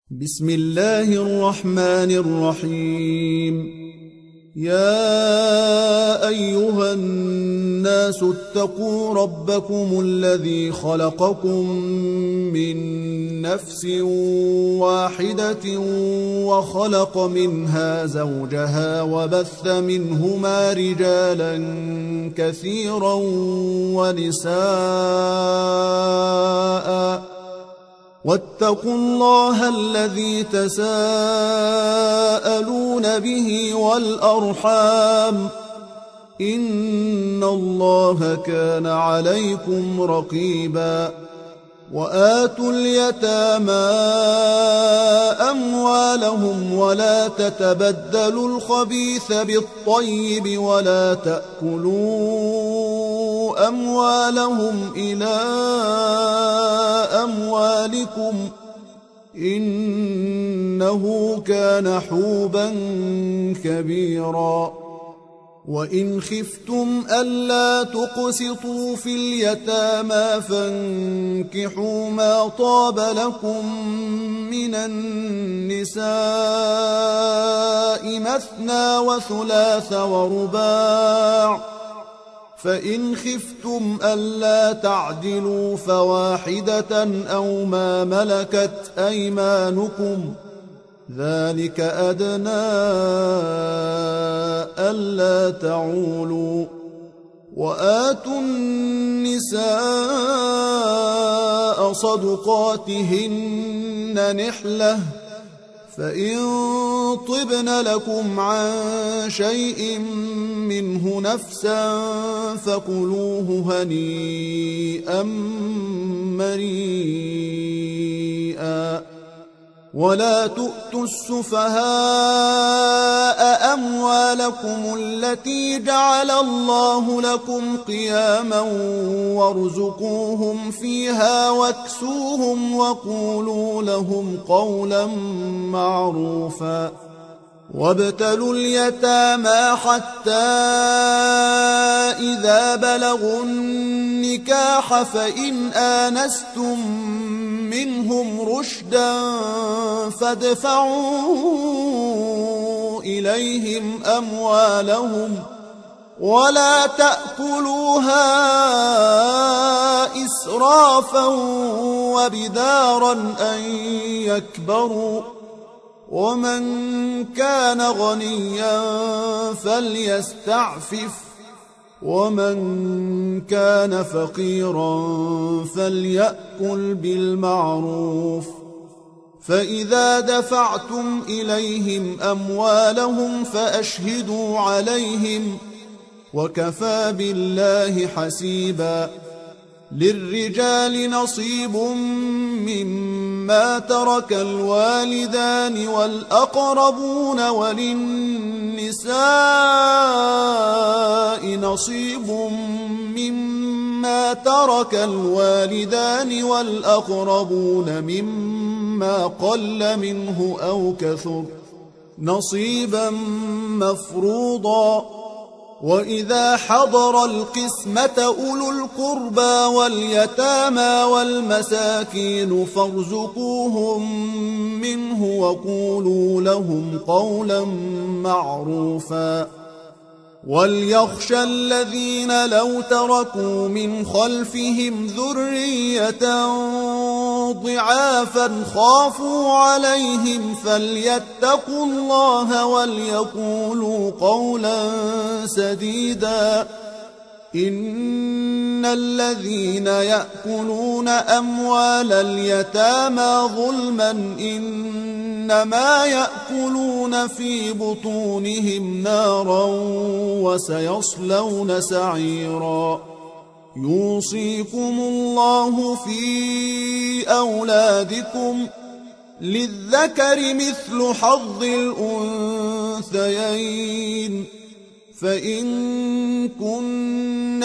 بسم الله الرحمن الرحيم. يا أيها الناس اتقوا ربكم الذي خلقكم من نفس واحدة وخلق منها زوجها وبث منهما رجالا كثيرا ونساء واتقوا الله الذي تساءلون به والأرحام إن الله كان عليكم رقيبا. وآتوا اليتامى أموالهم ولا تتبدلوا الخبيث بالطيب ولا تأكلوا أموالهم إلى أموالكم إنه كان حوبا كبيرا. وإن خفتم ألا تقسطوا في اليتامى فانكحوا ما طاب لكم من النساء مثنى وثلاث ورباع، فإن خفتم ألا تعدلوا فواحدة أو ما ملكت أيمانكم ذلك أدنى ألا تعولوا. وآتوا النساء صدقاتهن نحلة، فإن طبن لكم عن شيء منه نفسا فكلوه هنيئا مريئا. ولا تؤتوا السفهاء أموالكم التي جعل الله لكم قياما وارزقوهم فيها واكسوهم وقولوا لهم قولا معروفا. وابتلوا اليتامى حتى إذا بلغوا النكاح فإن آنستم منهم رشدا فادفعوا إليهم أموالهم ولا تأكلوها إسرافا وبدارا أن يكبروا. ومن كان غنيا فليستعفف ومن كان فقيرا فليأكل بالمعروف. فإذا دفعتم إليهم أموالهم فأشهدوا عليهم وكفى بالله حسيبا. للرجال نصيب مما ترك الوالدان والأقربون وللنساء نصيب مما ترك الوالدان والأقربون مما قل منه أو كثر نصيبا مفروضا. وإذا حضر القسمة أولو القربى واليتامى والمساكين فارزقوهم منه وقولوا لهم قولا معروفا. وليخشى الذين لو تركوا من خلفهم ذرية ضعافا خافوا عليهم فليتقوا الله وليقولوا قولا سديدا. إن الذين يأكلون أموال اليتامى ظلما إنما يأكلون في بطونهم نارا وسيصلون سعيرا. يوصيكم الله في أولادكم للذكر مثل حظ الأنثيين، فإن كن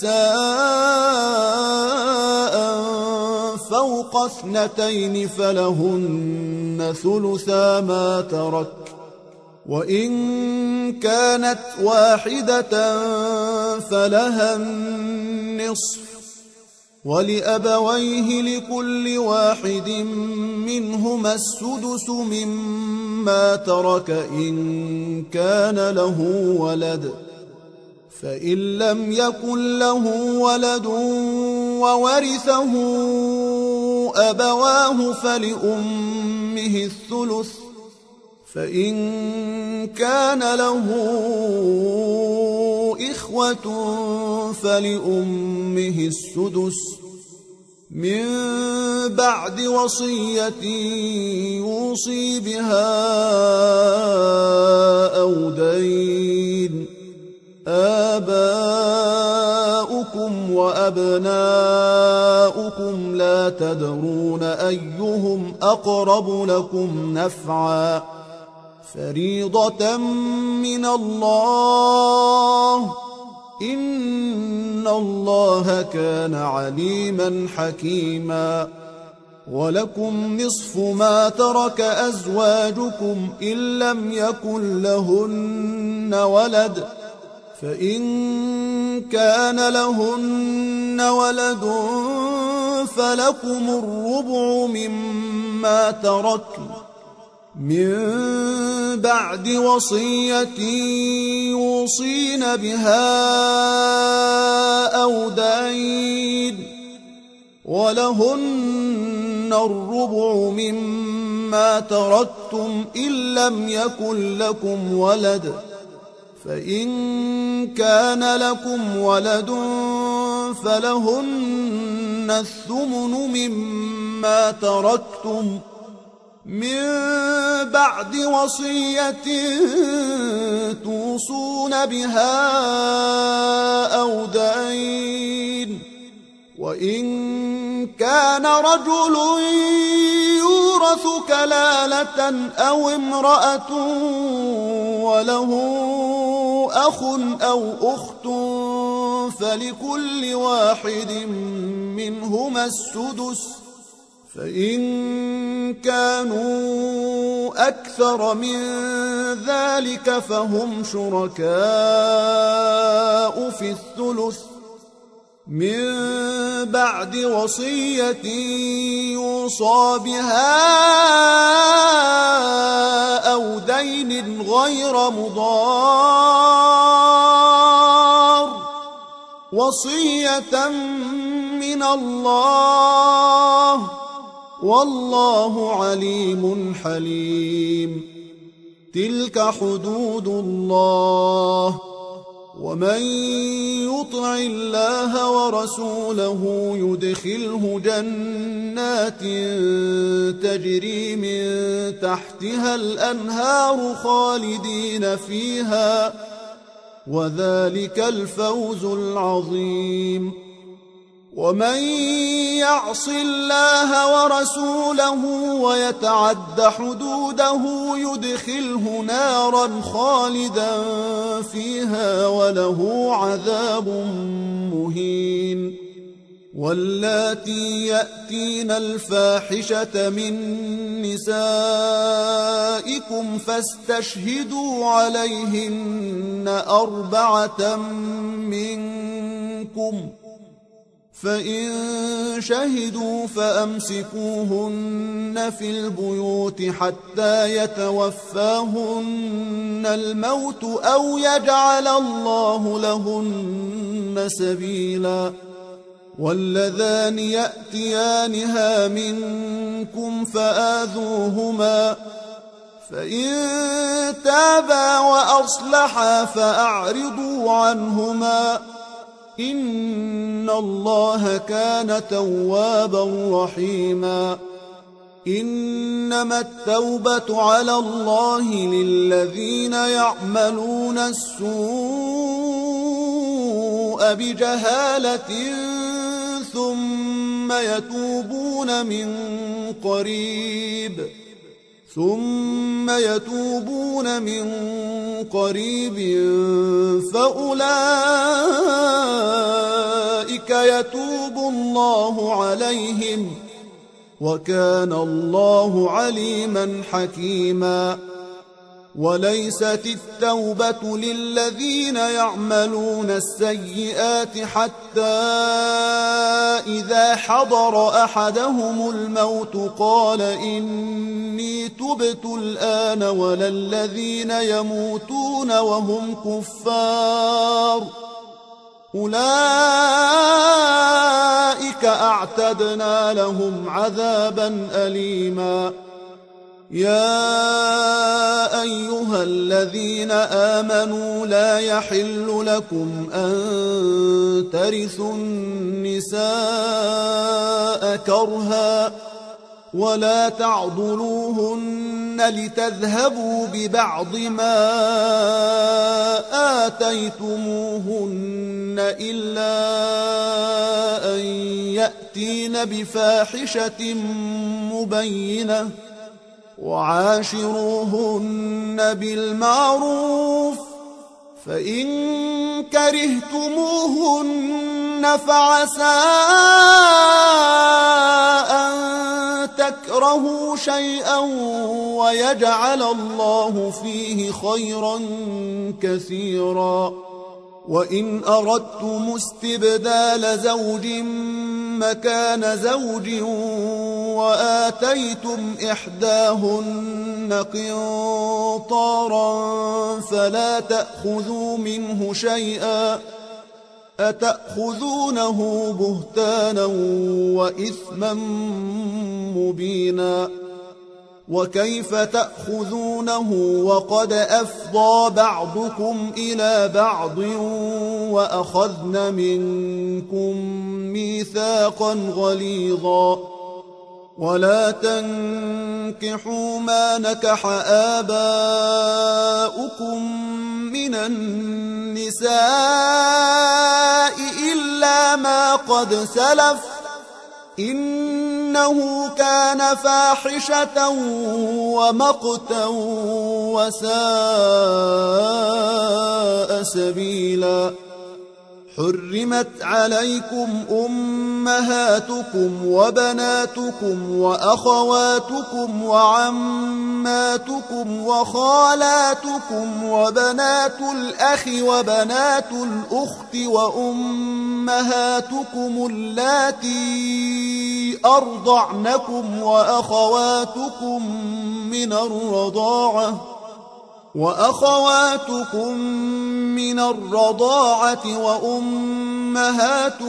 نساء فوق 2 فلهن ثلثا ما ترك، وإن كانت واحدة فلها النصف، ولأبويه لكل واحد منهما السدس مما ترك إن كان له ولد، فإن لم يكن له ولد وورثه أبواه فلأمه الثلث، فإن كان له إخوة فلأمه السدس من بعد وصية يوصي بها أو دين. آباؤكم وأبناؤكم لا تدرون أيهم أقرب لكم نفعا، فريضة من الله، إن الله كان عليما حكيما. ولكم نصف ما ترك أزواجكم إن لم يكن لهن ولد، فإن كان لهن ولد فلكم الربع مما تركن من بعد وصية يوصين بها أو دين، ولهن الربع مما تركتم إن لم يكن لكم ولد، فإن كان لكم ولد فلهن الثمن مما تركتم من بعد وصية توصون بها أو دين. وإن كان رجل يورث كلالة أو امرأة وله أخ أو أخت فلكل واحد منهما السدس، فإن كانوا أكثر من ذلك فهم شركاء في الثلث من بعد وصية يوصى بها أو دين غير مضار، وصية من الله، والله عليم حليم. تلك حدود الله، ومن يطع الله ورسوله يدخله جنات تجري من تحتها الأنهار خالدين فيها، وذلك الفوز العظيم. ومن يعص الله ورسوله ويتعد حدوده يدخله نارا خالدا فيها وله عذاب مهين. واللاتي يأتين الفاحشة من نسائكم فاستشهدوا عليهن 4 منكم، فإن شهدوا فأمسكوهن في البيوت حتى يتوفاهن الموت أو يجعل الله لهن سبيلا. واللذان يأتيانها منكم فآذوهما، فإن تابا وأصلحا فأعرضوا عنهما، إن الله كان توابا رحيما. إنما التوبة على الله للذين يعملون السوء بجهالة ثم يتوبون من قريب فأولئك يتوب الله عليهم، وكان الله عليما حكيما. وليست التوبة للذين يعملون السيئات حتى إذا حضر أحدهم الموت قال إني تبت الآن ولا الذين يموتون وهم كفار أولئك أعتدنا لهم عذابا أليما. يا أيها الذين آمنوا لا يحل لكم أن ترثوا النساء كرها ولا تعضلوهن لتذهبوا ببعض ما آتيتموهن إلا أن يأتين بفاحشة مبينة وعاشروهن بالمعروف فإن كرهتموهن فعسى أن تكرهوا شيئا ويجعل الله فيه خيرا كثيرا. وإن أردتم استبدال زوج مكان زوج وآتيتم إحداهن قنطارا فلا تأخذوا منه شيئا أتأخذونه بهتانا وإثما مبينا. وكيف تأخذونه وقد أفضى بعضكم إلى بعض وأخذن منكم ميثاقا غليظا. ولا تنكحوا ما نكح آباؤكم من النساء إلا ما قد سلف إنه كان فاحشة ومقتا وساء سبيلا. حرمت عليكم أمهاتكم وبناتكم وأخواتكم وعماتكم وخالاتكم وبنات الأخ وبنات الأخت وأمهاتكم اللاتي أرضعنكم وأخواتكم من الرضاعة وأمهات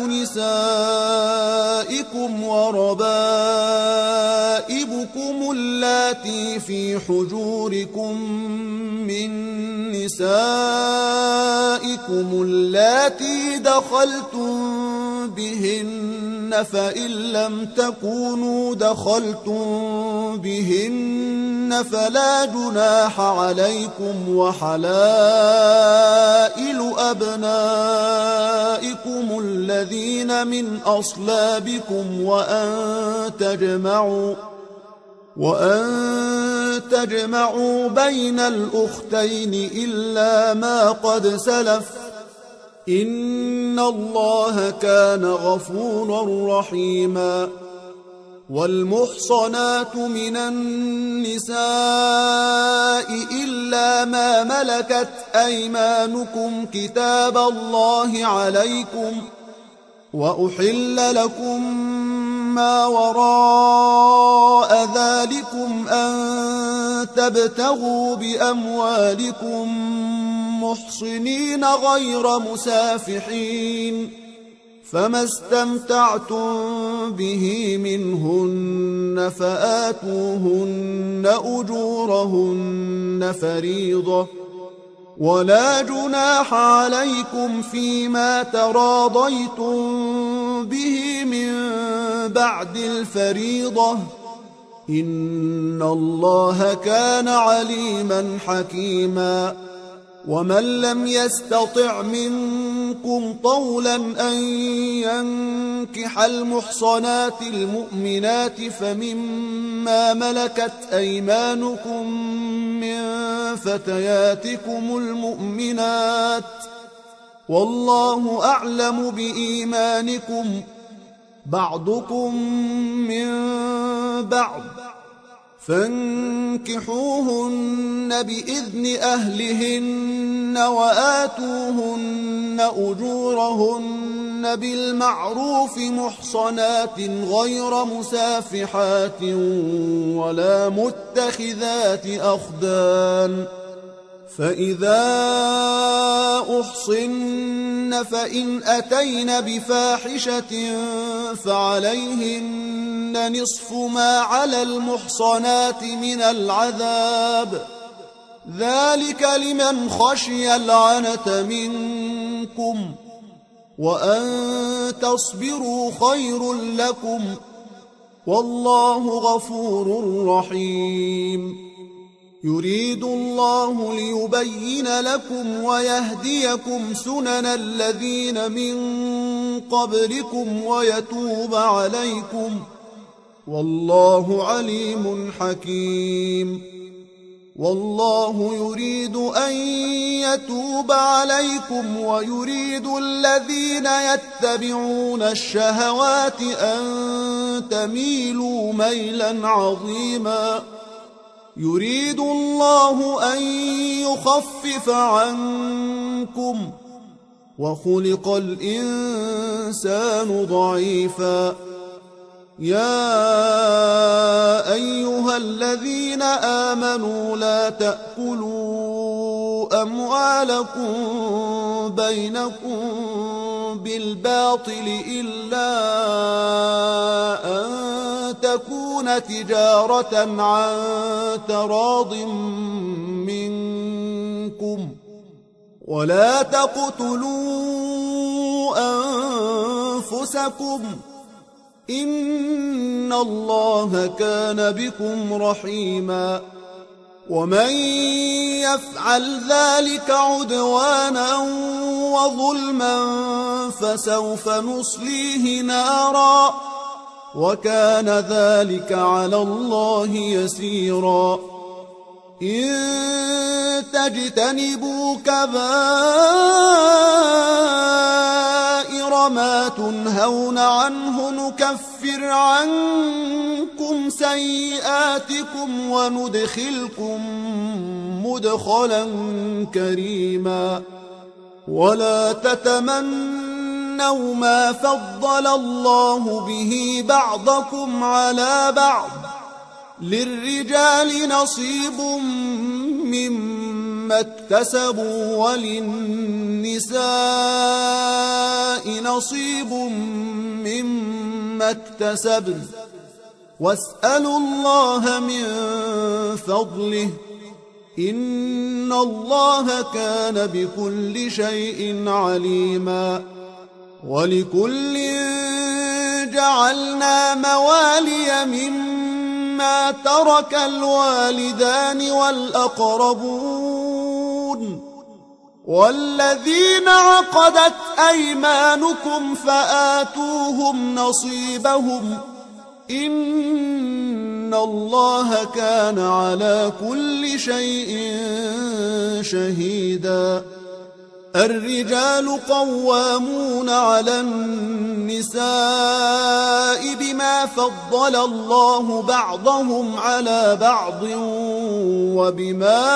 نسائكم وربائبكم اللاتي في حجوركم من نسائكم اللاتي دخلتم بهن فإن لم تكونوا دخلتم بهن فلا جناح عليكم وحلائل أبنائكم الذين من أصلابكم وأن تجمعوا بين الأختين إلا ما قد سلف إن الله كان غفورا رحيما. والمحصنات من النساء إلا ما ملكت أيمانكم كتاب الله عليكم وأحل لكم ما وراء ذلكم أن تبتغوا بأموالكم محصنين غير مسافحين فما استمتعتم به منهن فآتوهن أجورهن فريضة ولا جناح عليكم فيما تراضيتم به من بعد الفريضة إن الله كان عليما حكيما. ومن لم يستطع منكم طولا أن ينكح المحصنات المؤمنات فمما ملكت أيمانكم من فتياتكم المؤمنات والله أعلم بإيمانكم بعضكم من بعض فانكحوهن بإذن أهلهن وآتوهن أجورهن بالمعروف محصنات غير مسافحات ولا متخذات أخدان فإذا أحصن فإن أتين بفاحشة فعليهن نصف ما على المحصنات من العذاب ذلك لمن خشي العنت منكم وأن تصبروا خير لكم والله غفور رحيم يريد الله ليبين لكم ويهديكم سنن الذين من قبلكم ويتوب عليكم والله عليم حكيم والله يريد أن يتوب عليكم ويريد الذين يتبعون الشهوات أن تميلوا ميلا عظيما يريد الله أن يخفف عنكم وخلق الإنسان ضعيفا يا أيها الذين آمنوا لا تأكلوا أموالكم بينكم بالباطل إلا أن تكون تجارة عن تراض منكم ولا تقتلوا أنفسكم إن الله كان بكم رحيما ومن يفعل ذلك عدوانا وظلما فسوف نصليه نارا وكان ذلك على الله يسيرا إن تجتنبوا كبائر ما تنهون عنه نكفر عنكم سيئاتكم وندخلكم مدخلا كريما ولا تتمنوا ما فضل الله به بعضكم على بعض للرجال نصيب مما اكتسبوا وللنساء نصيب مما اكتسبن واسألوا الله من فضله إن الله كان بكل شيء عليما ولكل جعلنا موالي مما ترك الوالدان والأقربون والذين عقدت أيمانكم فآتوهم نصيبهم إن الله كان على كل شيء شهيدا الرجال قوامون على النساء بما فضل الله بعضهم على بعض وبما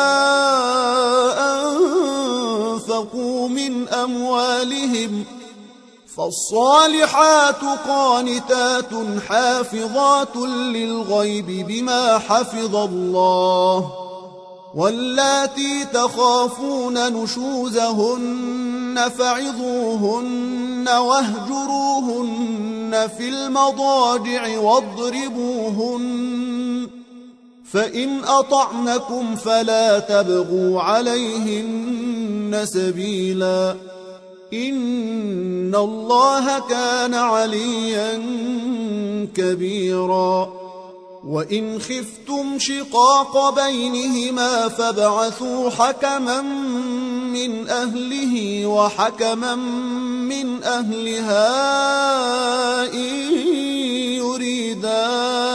أنفقوا من أموالهم فالصالحات قانتات حافظات للغيب بما حفظ الله واللاتي تخافون نشوزهن فعظوهن واهجروهن في المضاجع واضربوهن فإن أطعنكم فلا تبغوا عليهن سبيلا إن الله كان عليا كبيرا وإن خفتم شقاق بينهما فابعثوا حكما من أهله وحكما من أهلها إن يريدا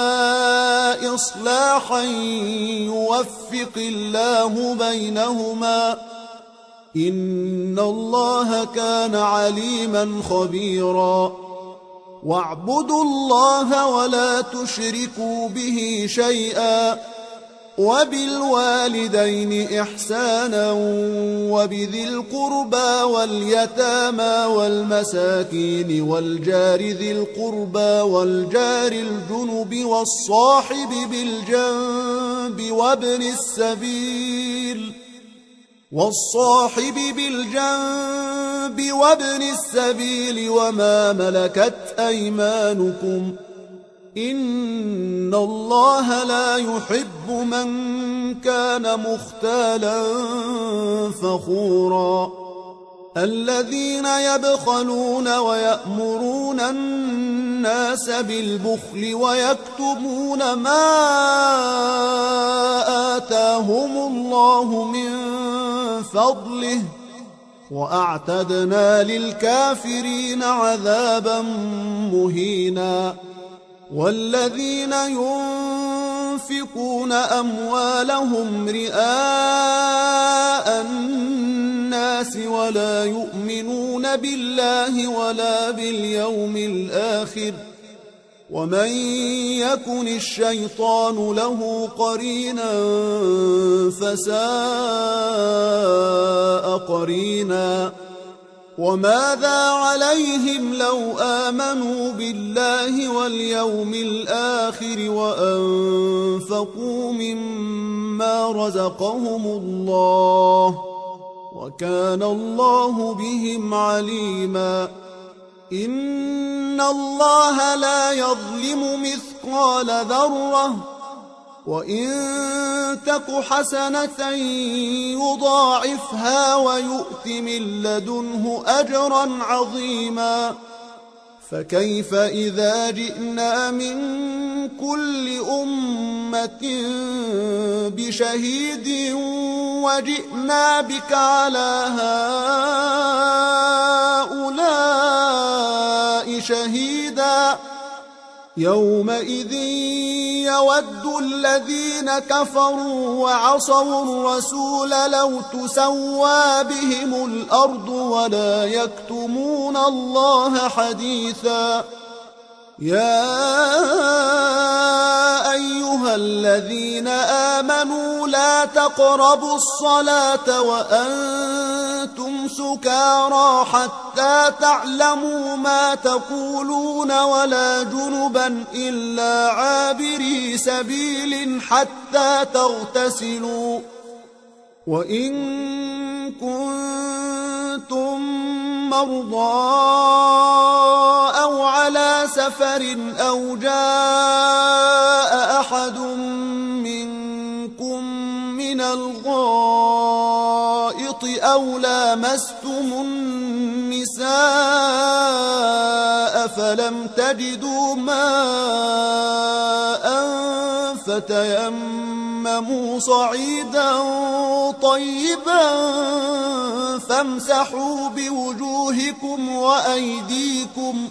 إصلاحا يوفق الله بينهما إن الله كان عليما خبيرا واعبدوا الله ولا تشركوا به شيئا وبالوالدين إحسانا وبذي القربى واليتامى والمساكين والجار ذي القربى والجار الجنب والصاحب بالجنب وابن السبيل وما ملكت أيمانكم إن الله لا يحب من كان مختالا فخورا الذين يبخلون ويأمرون الناس بالبخل ويكتمون ما آتاهم الله من فضله وأعتدنا للكافرين عذابا مهينا والذين ينفقون أموالهم رئاء الناس ولا يؤمنون بالله ولا باليوم الآخر ومن يكن الشيطان له قرينا فساء قرينا وماذا عليهم لو آمنوا بالله واليوم الآخر وأنفقوا مما رزقهم الله وكان الله بهم عليما إن الله لا يظلم مثقال ذرة وإن تك حسنة يضاعفها ويؤت من لدنه أجرا عظيما فكيف إذا جئنا من كل أمة بشهيد وجئنا بك على هؤلاء شهيدا يومئذ يود الذين كفروا وعصوا الرسول لو تسوى بهم الأرض ولا يكتمون الله حديثا يا أيها الذين آمنوا لا تقربوا الصلاة وأنتم سكارى حتى تعلموا ما تقولون ولا جنبا إلا عابري سبيل حتى تغتسلوا وإن كنتم مرضى أو على سفر أو جاء أحد منكم من الغائط أو لامستم النساء فلم تجدوا ماء فتيمموا صعيدا طيبا فامسحوا بوجوهكم وأيديكم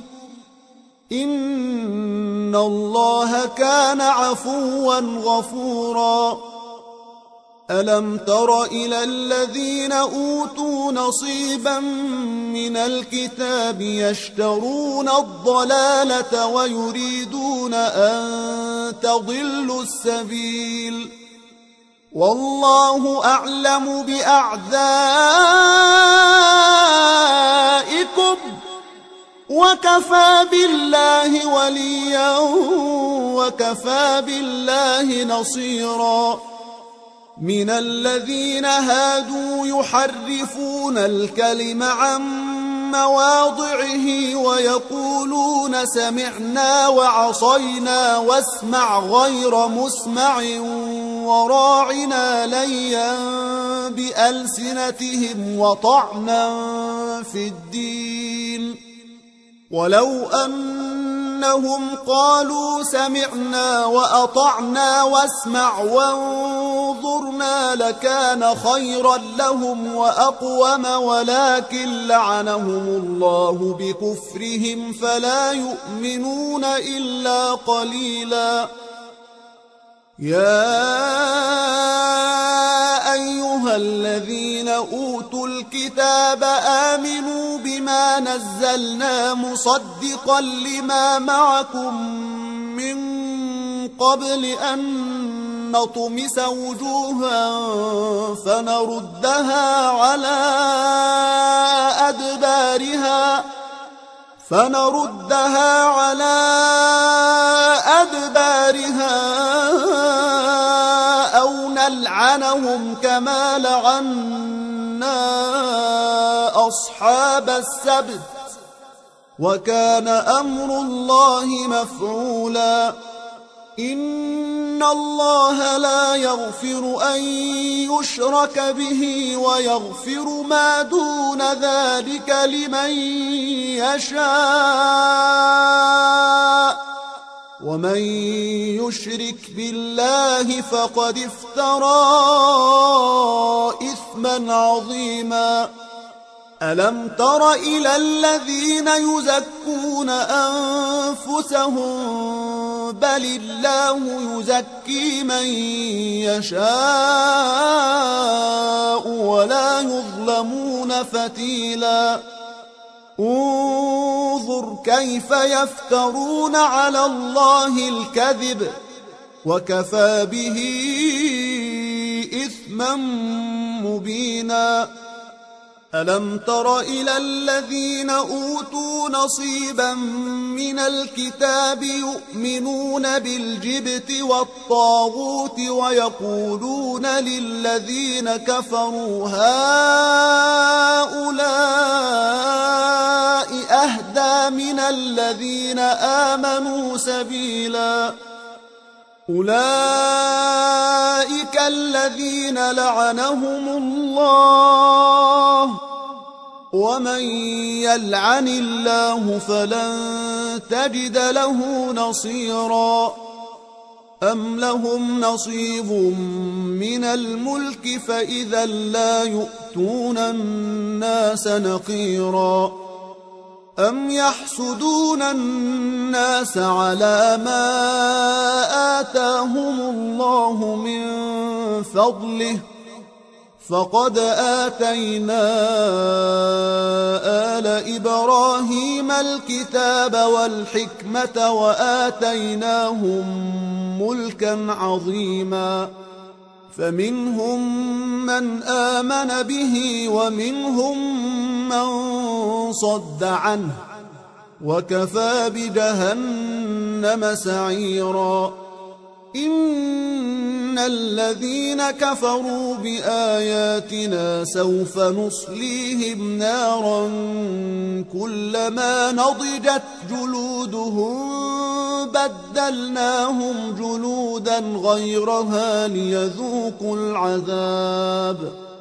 إن الله كان عفوا غفورا ألم تر إلى الذين أوتوا نصيبا من الكتاب يشترون الضلالة ويريدون أن تضلوا السبيل والله أعلم بأعدائكم وكفى بالله وليا وكفى بالله نصيرا من الذين هادوا يحرفون الكلم عن مواضعه ويقولون سمعنا وعصينا واسمع غير مسمع وراعنا ليا بألسنتهم وطعنا في الدين ولو أنهم قالوا سمعنا وأطعنا واسمع وانظرنا لكان خيرا لهم وأقوم ولكن لعنهم الله بكفرهم فلا يؤمنون إلا قليلا يا أيها الذين أوتوا الكتاب آمنوا بما إنا نزلنا مصدقا لما معكم من قبل أن نطمس وجوها فنردها على أدبارها أو نلعنهم كما لعنا أصحاب السبت وكان أمر الله مفعولا إن الله لا يغفر أن يشرك به ويغفر ما دون ذلك لمن يشاء ومن يشرك بالله فقد افترى إثما عظيما ألم تر إلى الذين يزكون أنفسهم بل الله يزكي من يشاء ولا يظلمون فتيلا انظر كيف يفترون على الله الكذب وكفى به إثما مبينا ألم تر إلى الذين أوتوا نصيبا من الكتاب يؤمنون بالجبت والطاغوت ويقولون للذين كفروا هؤلاء أهدى من الذين آمنوا سبيلا أولئك الذين لعنهم الله ومن يلعن الله فلن تجد له نصيرا أم لهم نصيب من الملك فإذا لا يؤتون الناس نقيرا أم يحسدون الناس على ما آتاهم الله من فضله فقد آتينا آل إبراهيم الكتاب والحكمة وآتيناهم ملكا عظيما فمنهم من آمن به ومنهم من صد عنه وكفى بجهنم سعيرا إن الذين كفروا بآياتنا سوف نصليهم نارا كلما نضجت جلودهم بدلناهم جلودا غيرها ليذوقوا العذاب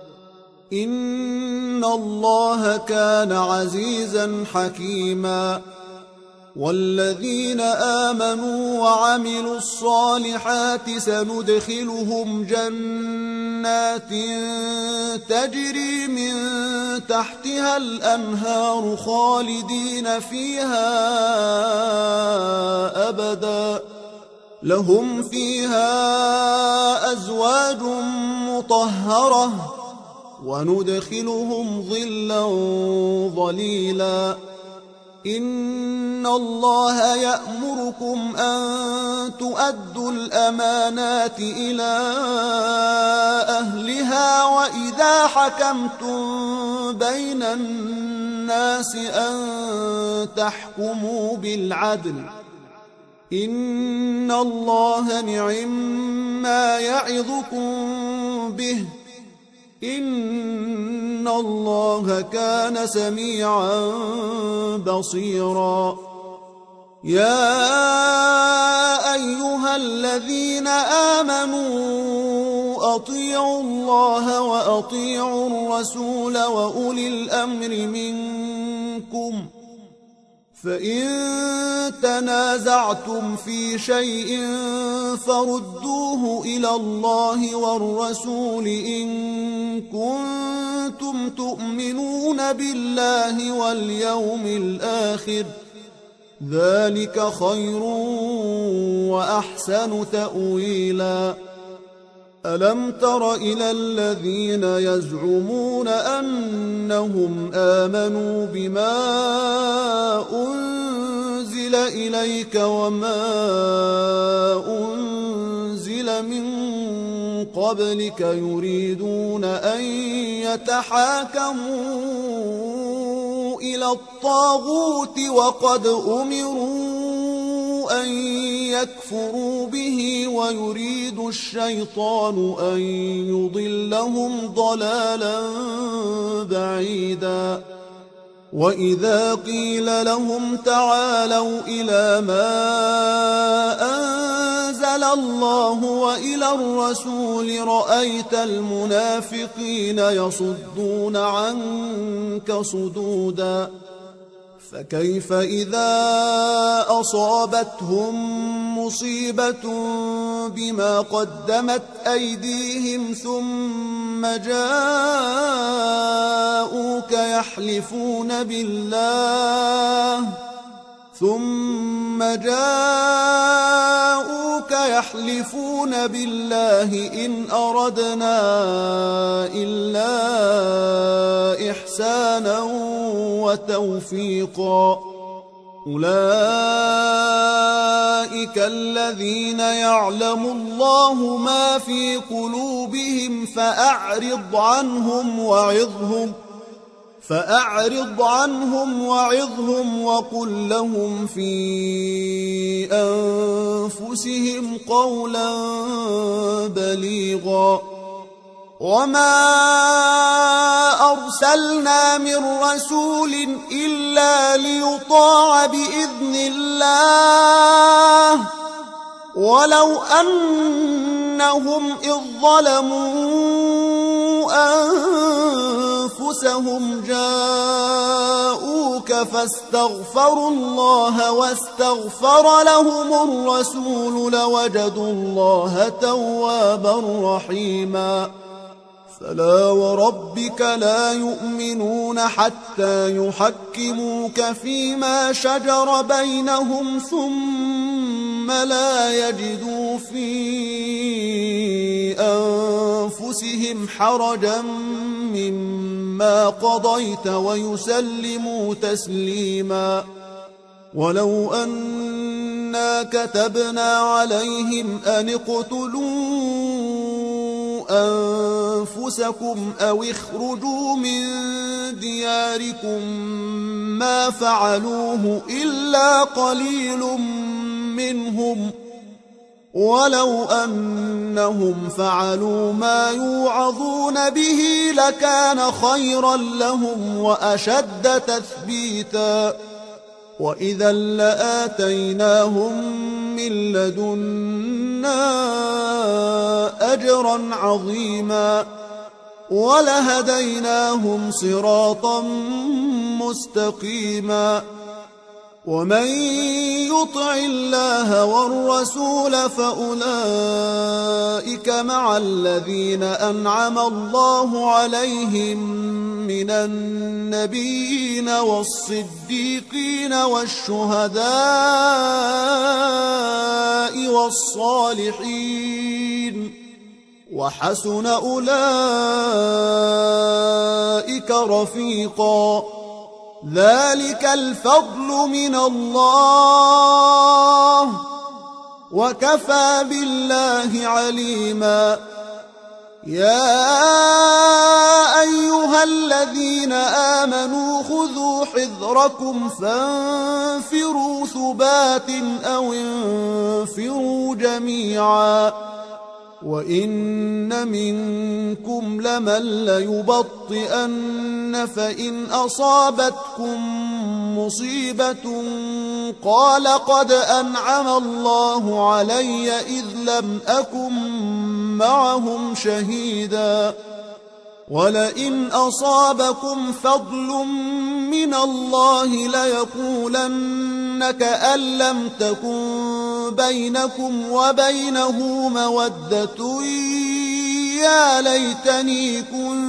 إن الله كان عزيزا حكيما والذين آمنوا وعملوا الصالحات سندخلهم جنات تجري من تحتها الأنهار خالدين فيها أبدا لهم فيها أزواج مطهرة وندخلهم ظلا ظليلا إن الله يأمركم أن تؤدوا الأمانات إلى أهلها وإذا حكمتم بين الناس أن تحكموا بالعدل إن الله نعما يعظكم به إن الله كان سميعا بصيرا يا أيها الذين آمنوا أطيعوا الله وأطيعوا الرسول وأولي الأمر منكم فإن تنازعتم في شيء فردوه إلى الله والرسول إن كنتم تؤمنون بالله واليوم الآخر ذلك خير وأحسن تأويلا ألم تر إلى الذين يزعمون أنهم آمنوا بما أنزل إليك وما أنزل من قبلك يريدون أن يتحاكموا إلى الطاغوت وقد أمروا أن يكفروا به ويريد الشيطان أن يضلهم ضلالا بعيدا وإذا قيل لهم تعالوا إلى ما أنزل الله وإلى الرسول رأيت المنافقين يصدون عنك صدودا فكيف إذا أصابتهم مصيبة بما قدمت أيديهم ثم جاءوك يحلفون بالله إن أردنا إلا إحسانا وتوفيقا أولئك الذين يعلم الله ما في قلوبهم فأعرض عنهم وعظهم وقل لهم في أنفسهم قولا بليغا وما أرسلنا من رسول إلا ليطاع بإذن الله ولو أنهم إذ ظلموا أنفسهم جاءوك فاستغفروا الله واستغفر لهم الرسول لوجدوا الله توابا رحيما فلا وربك لا يؤمنون حتى يحكموك فيما شجر بينهم ثم لا يجدوا في أنفسهم حرجا مما قضيت ويسلموا تسليما ولو أنا كتبنا عليهم أن اقتلوا أنفسكم أو اخرجوا من دياركم ما فعلوه إلا قليل منهم ولو أنهم فعلوا ما يوعظون به لكان خيرا لهم وأشد تثبيتا وإذا لآتيناهم من لدنا أجرا عظيما ولهديناهم صراطا مستقيما ومن يطع الله والرسول فأولئك مع الذين أنعم الله عليهم من النبيين والصديقين والشهداء والصالحين وحسن أولئك رفيقا ذلك الفضل من الله وكفى بالله عليما يا أيها الذين آمنوا خذوا حذركم فانفروا ثبات أو انفروا جميعا وإن منكم لمن ليبطئن فإن أصابتكم مصيبة قال قد أنعم الله علي إذ لم أكن معهم شهيدا ولئن أصابكم فضل من الله ليقولن كأن لم تكن بينكم وبينه مودة يا ليتني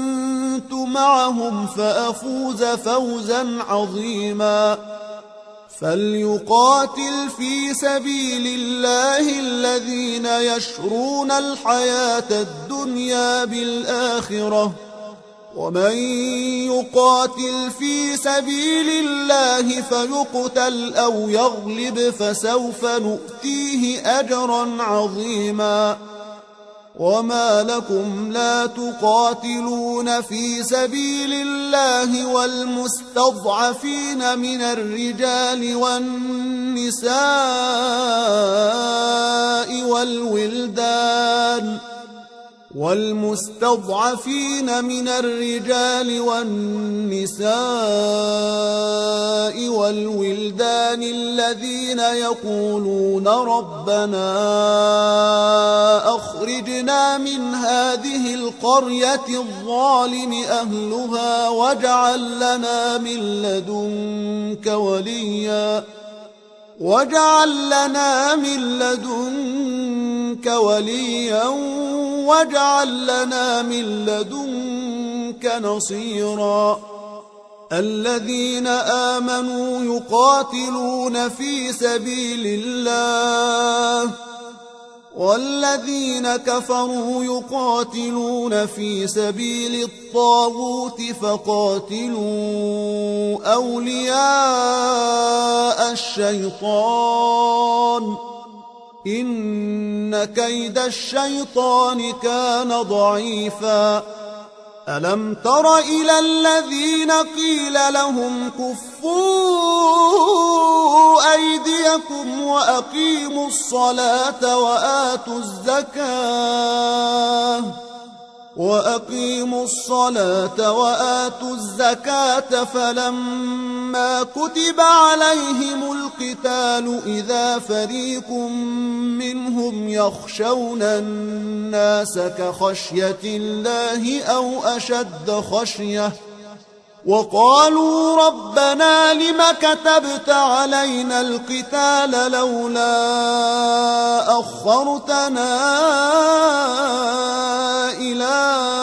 كنت معهم فأفوز فوزا عظيما فليقاتل في سبيل الله الذين يشرون الحياة الدنيا بالآخرة، ومن يقاتل في سبيل الله فيقتل أو يغلب فسوف نؤتيه أجرا عظيما. وما لكم لا تقاتلون في سبيل الله والمستضعفين من الرجال والولدان الذين يقولون ربنا أخرجنا من هذه القرية الظالم أهلها واجعل لنا من لدنك وليا واجعل لنا من لدنك نصيرا. الذين آمنوا يقاتلون في سبيل الله، والذين كفروا يقاتلون في سبيل الطاغوت فقاتلوا أولياء الشيطان إن كيد الشيطان كان ضعيفا. ألم تر إلى الذين قيل لهم كفوا أيديكم وأقيموا الصلاة وآتوا الزكاة فلما كتب عليهم القتال إذا فريق منهم يخشون الناس كخشية الله أو أشد خشية وقالوا ربنا لم كتبت علينا القتال لولا أخرتنا إلى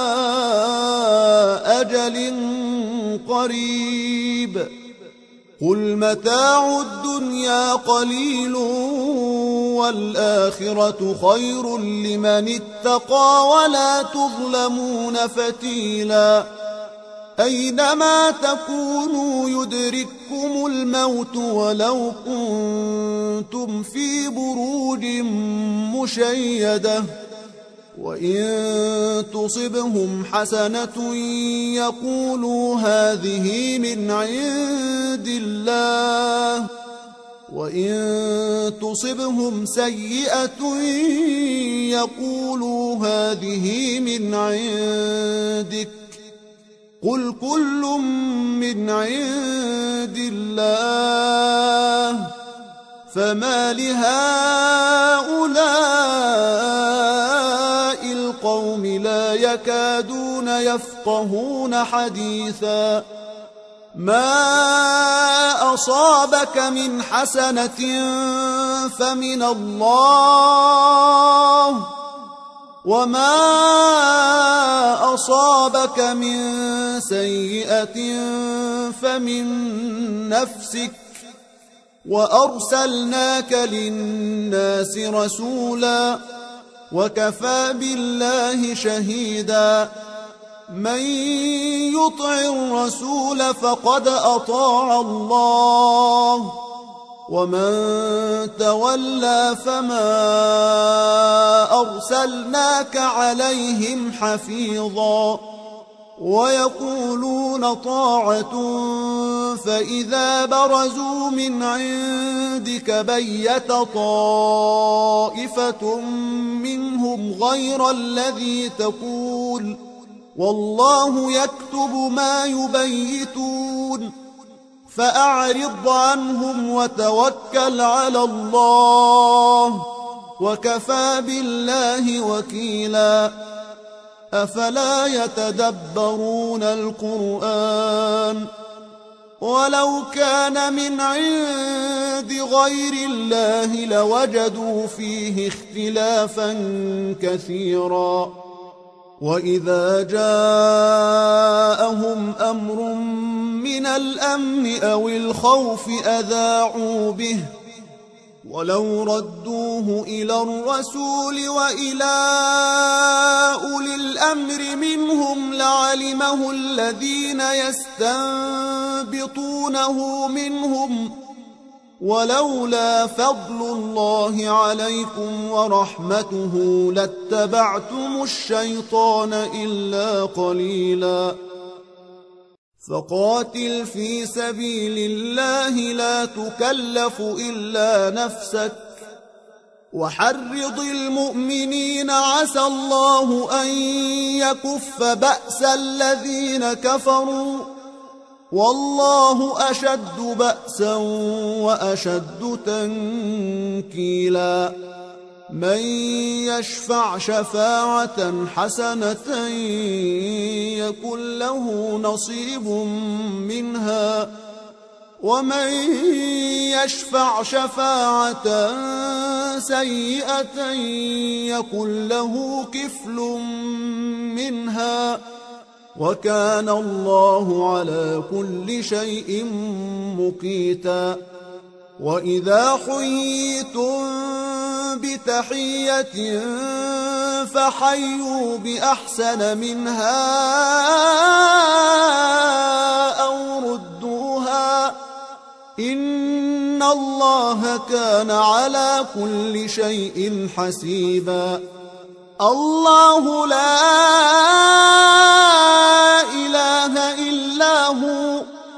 أجل قريب قل متاع الدنيا قليل والآخرة خير لمن اتقى ولا تظلمون فتيلا. أينما تكونوا يدرككم الموت ولو كنتم في بروج مشيدة وإن تصبهم حسنة يقولوا هذه من عند الله وإن تصبهم سيئة يقولوا هذه من عندك قل كل من عند الله فما لهؤلاء القوم لا يكادون يفقهون حديثا. ما أصابك من حسنة فمن الله وما أصابك من سيئة فمن نفسك وأرسلناك للناس رسولا وكفى بالله شهيدا. من يطع الرسول فقد أطاع الله ومن تولى فما أرسلناك عليهم حفيظا. ويقولون طاعة فإذا برزوا من عندك بيت طائفة منهم غير الذي تقول والله يكتب ما يبيتون فأعرض عنهم وتوكل على الله وكفى بالله وكيلا. أفلا يتدبرون القرآن ولو كان من عند غير الله لوجدوا فيه اختلافا كثيرا. وإذا جاءهم أمر من الأمن أو الخوف أذاعوا به ولو ردوه إلى الرسول وإلى أولي الأمر منهم لعلمه الذين يستنبطونه منهم ولولا فضل الله عليكم ورحمته لاتبعتم الشيطان إلا قليلا فقاتل في سبيل الله لا تكلف إلا نفسك وحرض المؤمنين عسى الله أن يكف بأس الذين كفروا والله أشد بأسا وأشد تنكيلا من يشفع شفاعة حسنة يكن له نصيب منها ومن يشفع شفاعة سيئة يكن له كفل منها وكان الله على كل شيء مقيتا وإذا حييتم بتحية فحيوا بأحسن منها أو ردوها إن الله كان على كل شيء حسيبا الله لا إله إلا هو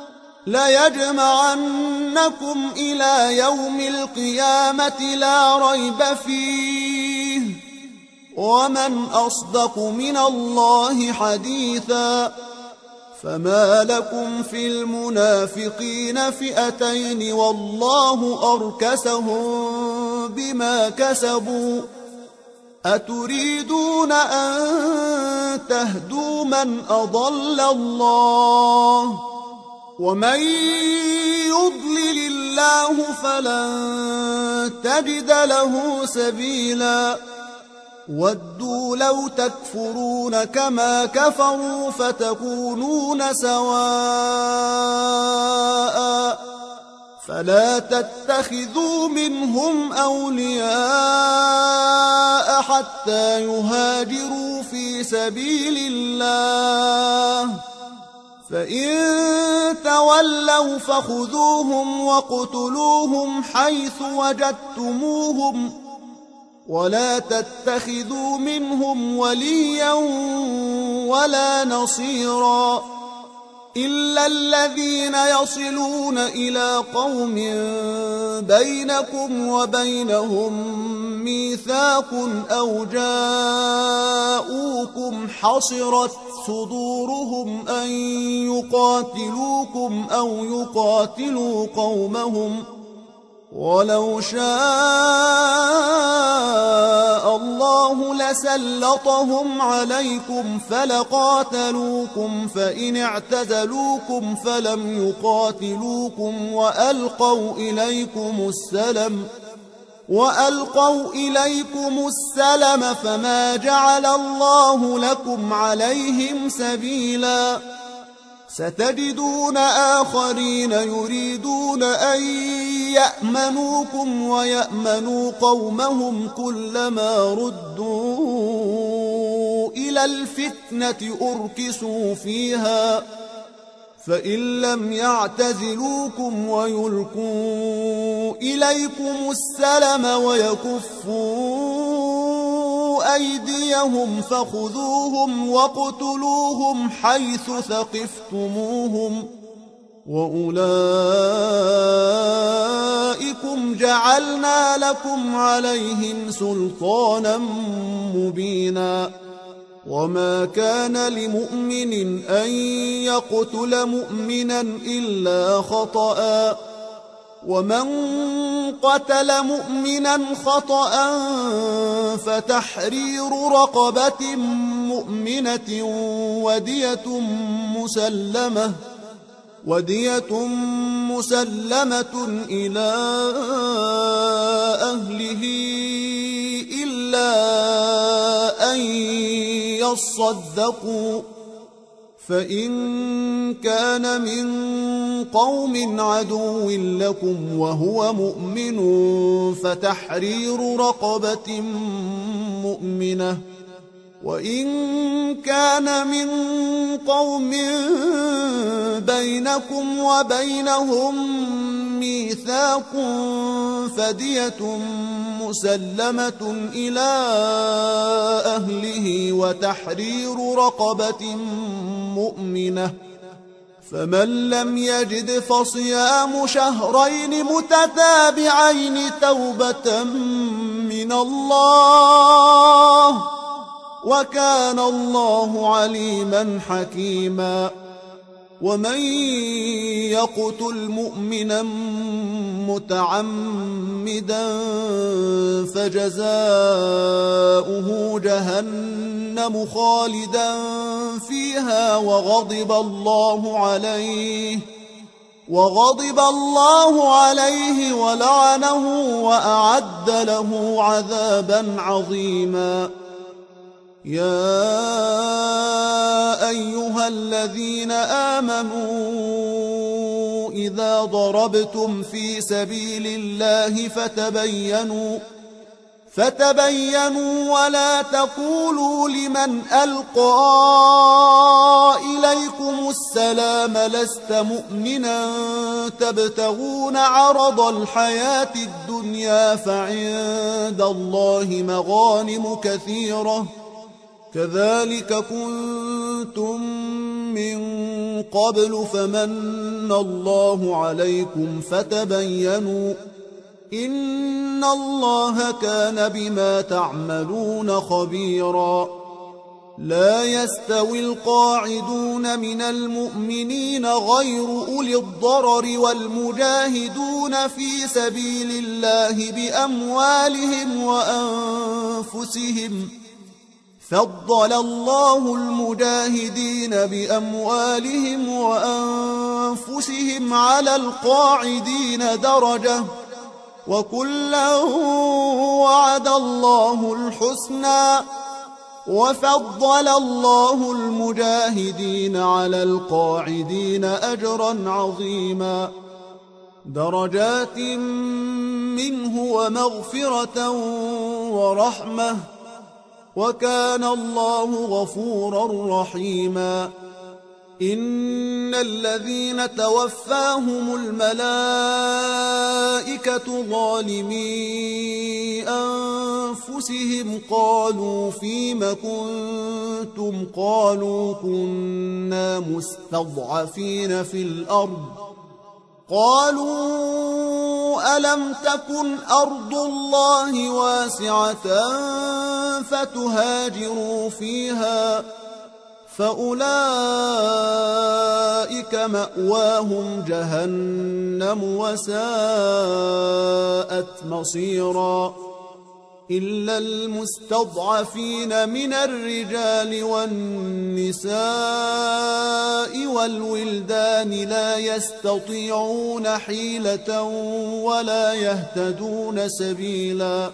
ليجمعنكم إلى يوم القيامة لا ريب فيه ومن أصدق من الله حديثا فما لكم في المنافقين فئتين والله أركسهم بما كسبوا أتريدون أن تهدوا من أضل الله ومن يضلل الله فلن تجد له سبيلا ودوا لو تكفرون كما كفروا فتكونون سواء فلا تتخذوا منهم أولياء حتى يهاجروا في سبيل الله فإن تولوا فخذوهم واقتلوهم حيث وجدتموهم ولا تتخذوا منهم وليا ولا نصيرا إلا الذين يصلون إلى قوم بينكم وبينهم ميثاق أو جاءوكم حصرت صدورهم أن يقاتلوكم أو يقاتلوا قومهم ولو شاء الله لسلطهم عليكم فلقاتلوكم فإن اعتزلوكم فلم يقاتلوكم وألقوا إليكم السلم فما جعل الله لكم عليهم سبيلا ستجدون آخرين يريدون أن يأمنوكم ويأمنوا قومهم كلما ردوا إلى الفتنة أركسوا فيها فإن لم يعتزلوكم ويلقوا إليكم السلم ويكفوا أيديهم فخذوهم واقتلوهم حيث ثقفتموهم وأولئكم جعلنا لكم عليهم سلطانا مبينا وما كان لمؤمن أن يقتل مؤمنا إلا خطأ ومن قتل مؤمنا خطأ فتحرير رقبة مؤمنة ودية مسلمة إلى أهله إلا أن يصدقوا فإن كان من قوم عدو لكم وهو مؤمن فتحرير رقبة مؤمنة، وإن كان من قوم بينكم وبينهم ميثاق فدية مسلمة إلى أهله وتحرير رقبة مؤمنة، فمن لم يجد فصيام شهرين متتابعين توبة من الله، وكان الله عليما حكيما. ومن يقتل مؤمنا متعمدا فجزاؤه جهنم خالدا فيها وغضب الله عليه ولعنه وأعد له عذابا عظيما. يا أيها الذين آمنوا إذا ضربتم في سبيل الله فتبينوا ولا تقولوا لمن ألقى إليكم السلام لست مؤمنا تبتغون عرض الحياة الدنيا فعند الله مغانم كثيرة كذلك كنتم من قبل فمن الله عليكم فتبينوا إن الله كان بما تعملون خبيرا. لا يستوي القاعدون من المؤمنين غير أولي الضرر والمجاهدون في سبيل الله بأموالهم وأنفسهم، فضل الله المجاهدين بأموالهم وأنفسهم على القاعدين درجة، وكلا وعد الله الحسنى، وفضل الله المجاهدين على القاعدين أجرا عظيما، درجات منه ومغفرة ورحمة، وكان الله غفورا رحيما. إن الذين توفاهم الملائكة ظالمي أنفسهم قالوا فيم كنتم قالوا كنا مستضعفين في الأرض قالوا ألم تكن أرض الله واسعة فتهاجروا فيها فأولئك مأواهم جهنم وساءت مصيرا. إلا المستضعفين من الرجال والنساء والولدان لا يستطيعون حيلة ولا يهتدون سبيلا،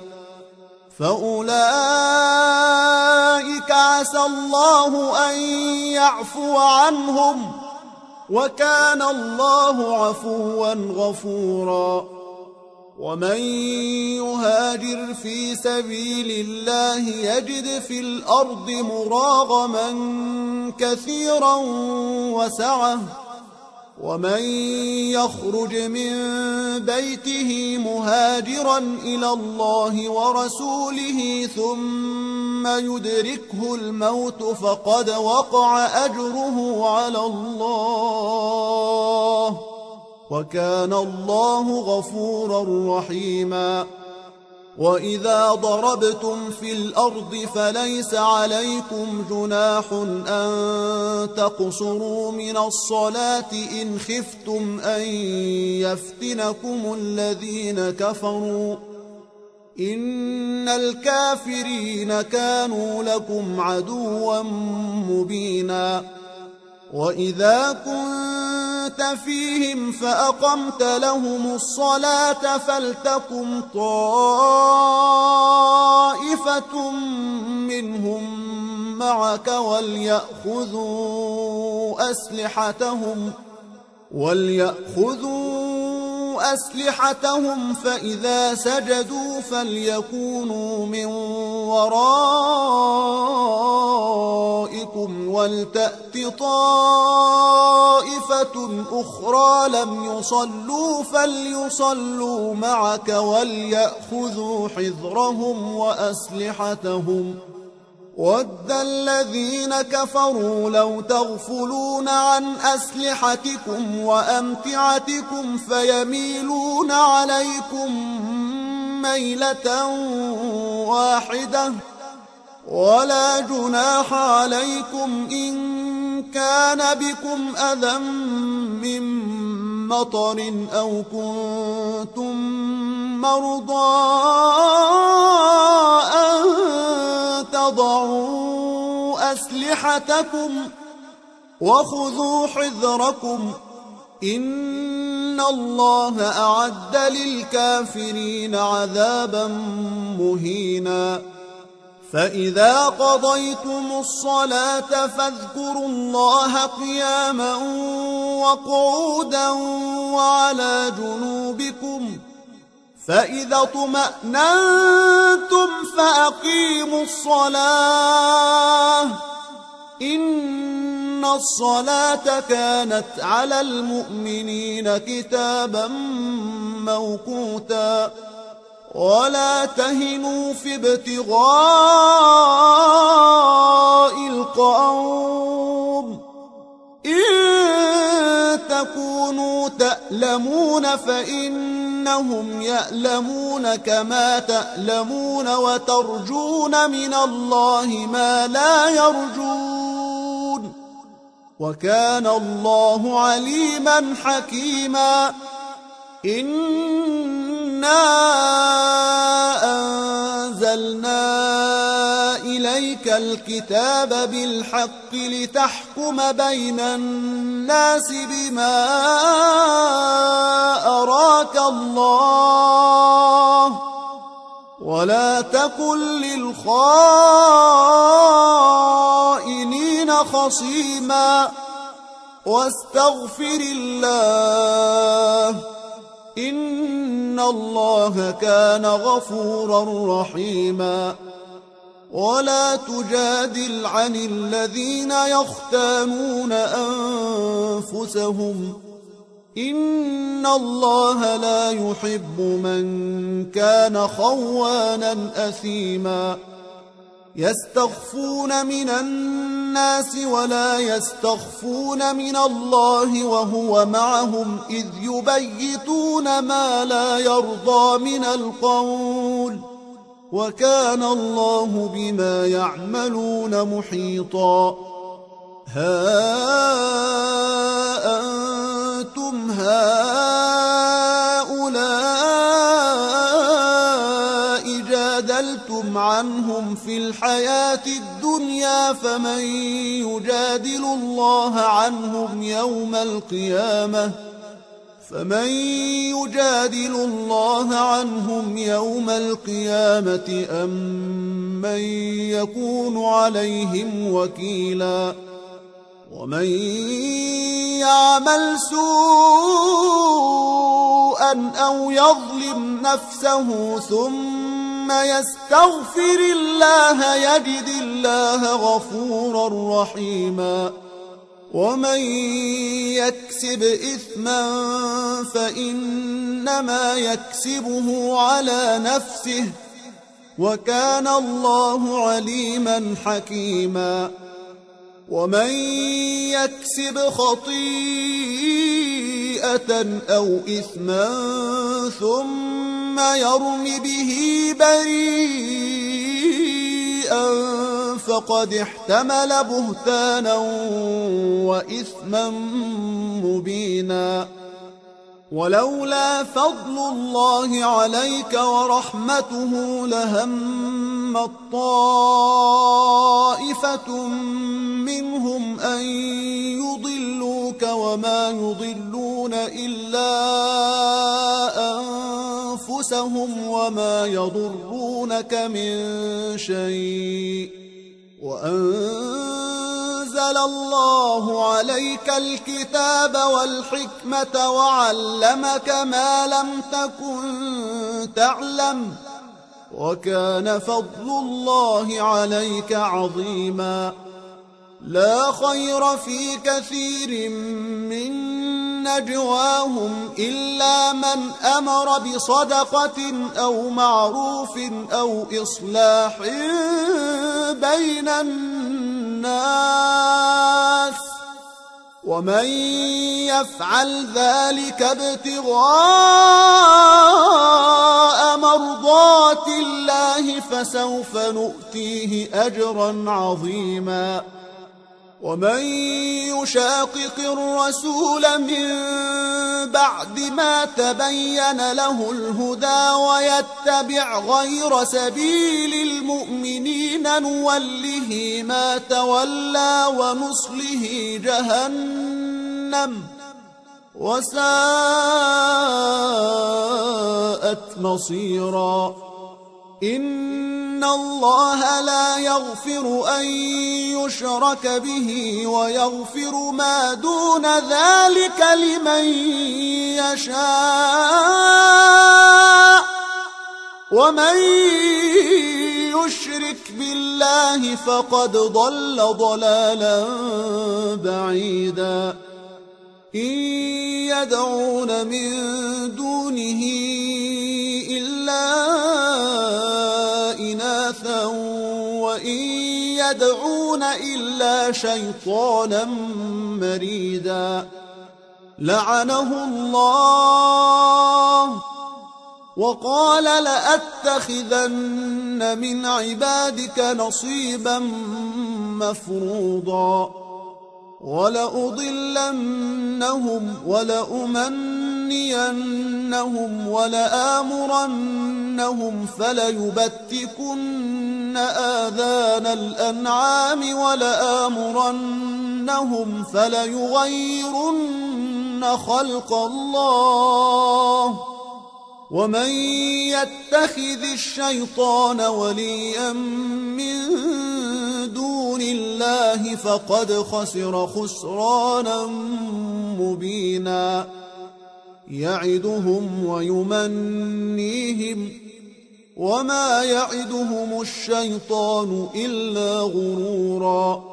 فأولئك عسى الله أن يعفو عنهم، وكان الله عفوا غفورا. ومن يهاجر في سبيل الله يجد في الأرض مراغما كثيرا وسعة، ومن يخرج من بيته مهاجرا إلى الله ورسوله ثم يدركه الموت فقد وقع أجره على الله، وكان الله غفورا رحيما. وإذا ضربتم في الأرض فليس عليكم جناح أن تقصروا من الصلاة إن خفتم أن يفتنكم الذين كفروا، إن الكافرين كانوا لكم عدوا مبينا. وإذا كنت فيهم فأقمت لهم الصلاة فلتقم طائفة منهم معك وليأخذوا أسلحتهم فإذا سجدوا فليكونوا من ورائكم ولتأت طائفة أخرى لم يصلوا فليصلوا معك وليأخذوا حذرهم وأسلحتهم ود الذين كفروا لو تغفلون عن أسلحتكم وأمتعتكم فيميلون عليكم ميلة واحدة ولا جناح عليكم إن كان بكم أذى من مطر أو كنتم مرضى أن تضعوا أسلحتكم وخذوا حذركم إن الله أعد للكافرين عذابا مهينا فإذا قضيتم الصلاة فاذكروا الله قياما وقعودا وعلى جنوبكم فإذا اطمأننتم فأقيموا الصلاة إن الصلاة كانت على المؤمنين كتابا موقوتا ولا تهنوا في ابتغاء القوم إن تكونوا تألمون فإنهم يألمون كما تألمون وترجون من الله ما لا يرجون وكان الله عليما حكيما إنا أنزلنا إليك الكتاب بالحق لتحكم بين الناس بما أراك الله ولا تكن للخائنين خصيما واستغفر الله إن الله كان غفورا رحيما ولا تجادل عن الذين يختانون أنفسهم إن الله لا يحب من كان خوانا أثيما يستخفون من الناس ولا يستخفون من الله وهو معهم إذ يبيتون ما لا يرضى من القول وكان الله بما يعملون محيطا ها أنتم هؤلاء جادلتم عنهم في الحياة الدنيا فمن يجادل الله عنهم يوم القيامة أم من يكون عليهم وكيلا ومن يعمل سوءا أو يظلم نفسه ثم يستغفر الله يجد الله غفورا رحيما ومن يكسب إثما فإنما يكسبه على نفسه وكان الله عليما حكيما ومن يكسب خطيئة أو إثما ثم يرم به بريئا فقد احتمل بهتانا وإثما مبينا ولولا فضل الله عليك ورحمته لهمت طائفة منهم أن يضلوك وما يضلون إلا أنفسهم وما يضرونك من شيء وأنزل الله عليك الكتاب والحكمة وعلمك ما لم تكن تعلم وكان فضل الله عليك عظيما لا خير في كثير من نجواهم إلا من أمر بصدقة أو معروف أو إصلاح بين الناس ومن يفعل ذلك ابتغاء مرضات الله فسوف نؤتيه أجرا عظيما ومن يشاقق الرسول من بعد ما تبين له الهدى ويتبع غير سبيل المؤمنين نوله ما تولى ونصله جهنم وساءت مصيرا إن الله لا يغفر أن يشرك به ويغفر ما دون ذلك لمن يشاء ومن يشرك بالله فقد ضل ضلالا بعيدا إن يدعون من دونه إلا إناثا وإن يدعون إلا شيطانا مريدا لعنه الله وقال لأتخذن من عبادك نصيبا مفروضا ولأضلنهم ولأمنينهم ولآمرنهم فليبتكن آذان الأنعام ولآمرنهم فليغيرن خلق الله ومن يتخذ الشيطان وليا من دون الله فقد خسر خسرانا مبينا يعدهم ويمنيهم وما يعدهم الشيطان إلا غرورا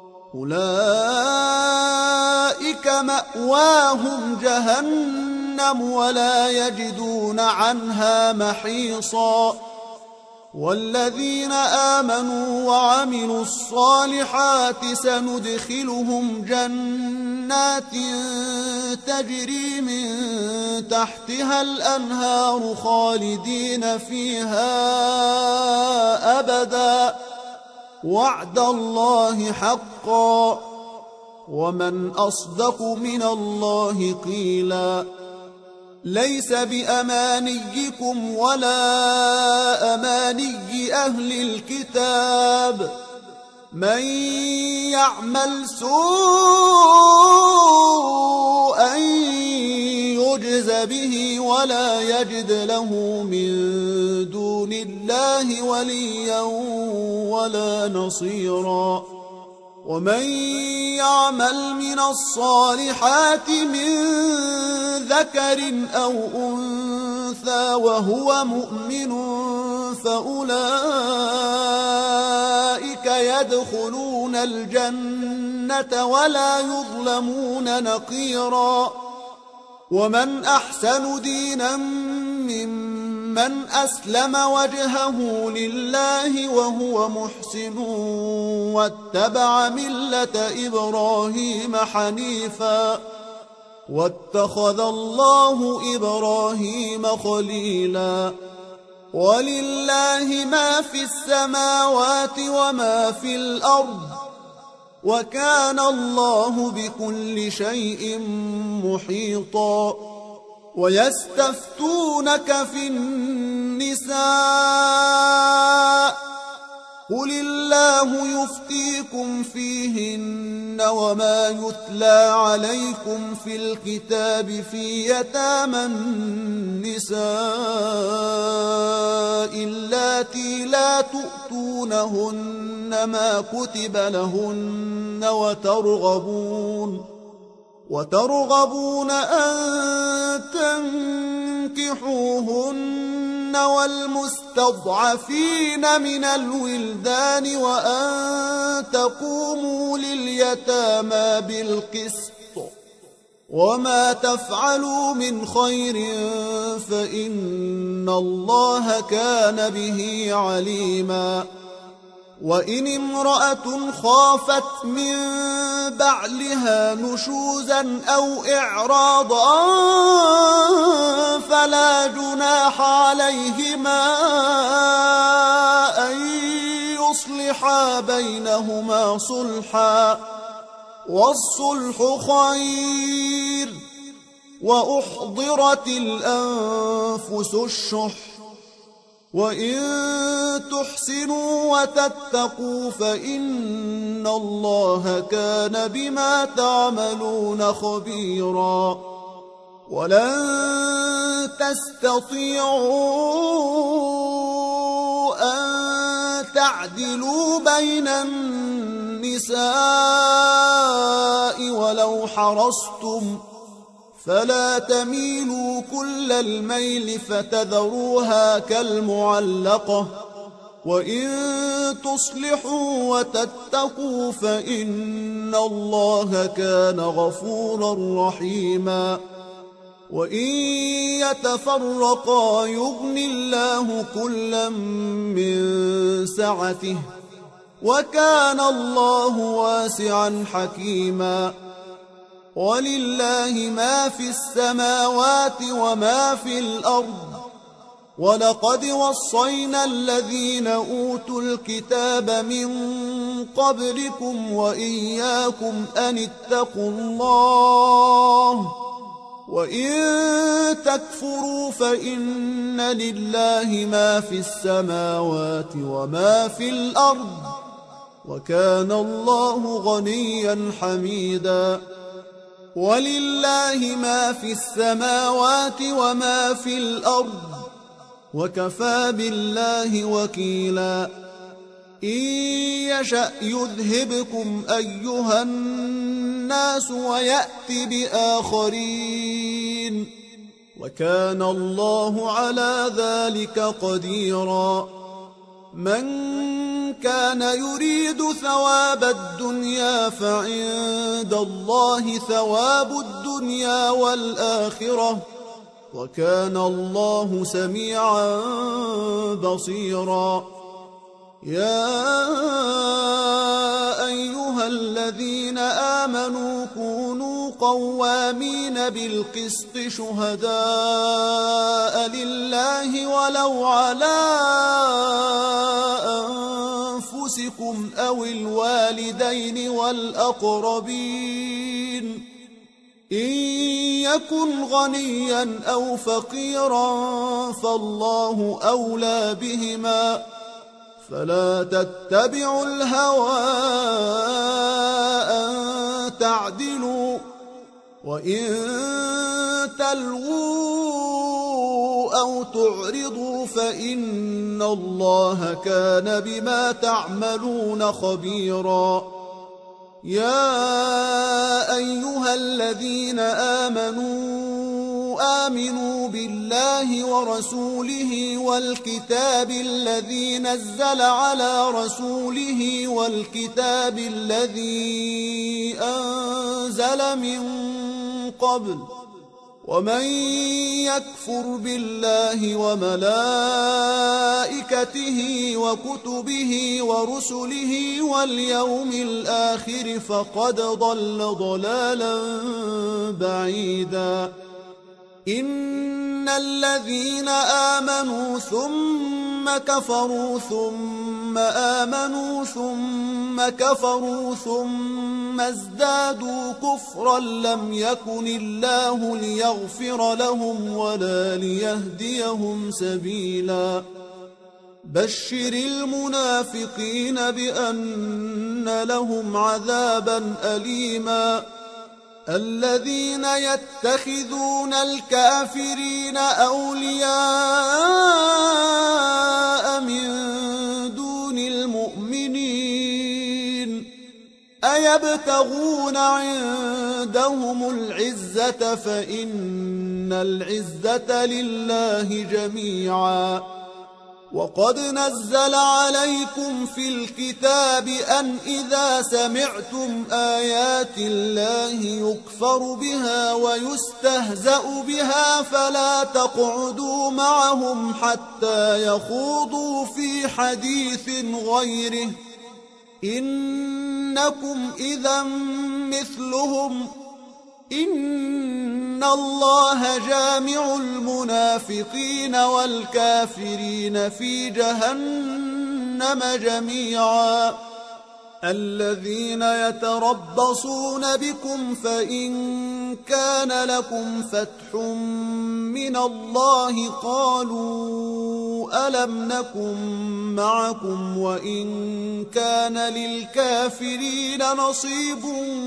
أولئك مأواهم جهنم ولا يجدون عنها محيصا والذين آمنوا وعملوا الصالحات سندخلهم جنات تجري من تحتها الأنهار خالدين فيها أبدا وعد الله حقا ومن أصدق من الله قيلا ليس بأمانيكم ولا أماني أهل الكتاب من يعمل سوءا يجز به ولا يجد له من دون الله وليا ولا نصيرا ومن يعمل من الصالحات من ذكر أو أنثى وهو مؤمن فأولئك يدخلون الجنة ولا يظلمون نقيرا ومن أحسن دينا ممن أسلم وجهه لله وهو محسن واتبع ملة إبراهيم حنيفا واتخذ الله إبراهيم خليلا ولله ما في السماوات وما في الأرض وكان الله بكل شيء محيطا ويستفتونك في النساء قل الله يفتيكم فيهن وما يتلى عليكم في الكتاب في يتامى النساء اللاتي لا تؤتونهن ما كتب لهن وترغبون أن تنكحوهن والمستضعفين من الولدان وأن تقوموا لليتامى بالقسط وما تفعلوا من خير فإن الله كان به عليما وإن امرأة خافت من بعلها نشوزا أو إعراضا فلا جناح عليهما أن يصلحا بينهما صلحا والصلح خير وأحضرت الأنفس الشح وإن تحسنوا وتتقوا فإن الله كان بما تعملون خبيرا ولن تستطيعوا أن تعدلوا بين النساء ولو حرصتم فلا تميلوا كل الميل فتذروها كالمعلقة وإن تصلحوا وتتقوا فإن الله كان غفورا رحيما وإن يتفرقا يغن الله كلا من سعته وكان الله واسعا حكيما ولله ما في السماوات وما في الأرض ولقد وصينا الذين أوتوا الكتاب من قبلكم وإياكم أن اتقوا الله وإن تكفروا فإن لله ما في السماوات وما في الأرض وكان الله غنيا حميدا ولله ما في السماوات وما في الأرض وكفى بالله وكيلا إن يشأ يذهبكم أيها الناس ويأت بآخرين وكان الله على ذلك قديرا من كان يريد ثواب الدنيا فعند الله ثواب الدنيا والآخرة وكان الله سميعا بصيرا يا أيها الذين آمنوا كونوا قوامين بالقسط شهداء لله ولو على أنفسكم أو الوالدين والأقربين إن يكن غنيا أو فقيرا فالله أولى بهما فلا تتبعوا الهوى أن تعدلوا وإن تلووا أو تعرضوا فإن الله كان بما تعملون خبيرا يا أيها الذين آمنوا بالله ورسوله والكتاب الذي نزل على رسوله والكتاب الذي أنزل من قبل ومن يكفر بالله وملائكته وكتبه ورسله واليوم الآخر فقد ضل ضلالا بعيدا إن الذين آمنوا ثم كفروا ثم آمنوا ثم كفروا ثم ازدادوا كفرا لم يكن الله ليغفر لهم ولا ليهديهم سبيلا بشر المنافقين بأن لهم عذابا أليما الذين يتخذون الكافرين أولياء من دون المؤمنين أيبتغون عندهم العزة فإن العزة لله جميعا وقد نزل عليكم في الكتاب أن إذا سمعتم آيات الله يكفر بها ويستهزأ بها فلا تقعدوا معهم حتى يخوضوا في حديث غيره إنكم إذا مثلهم إن الله جامع المنافقين والكافرين في جهنم جميعا الذين يتربصون بكم فإن كان لكم فتح من الله قالوا ألم نكن معكم وإن كان للكافرين نصيب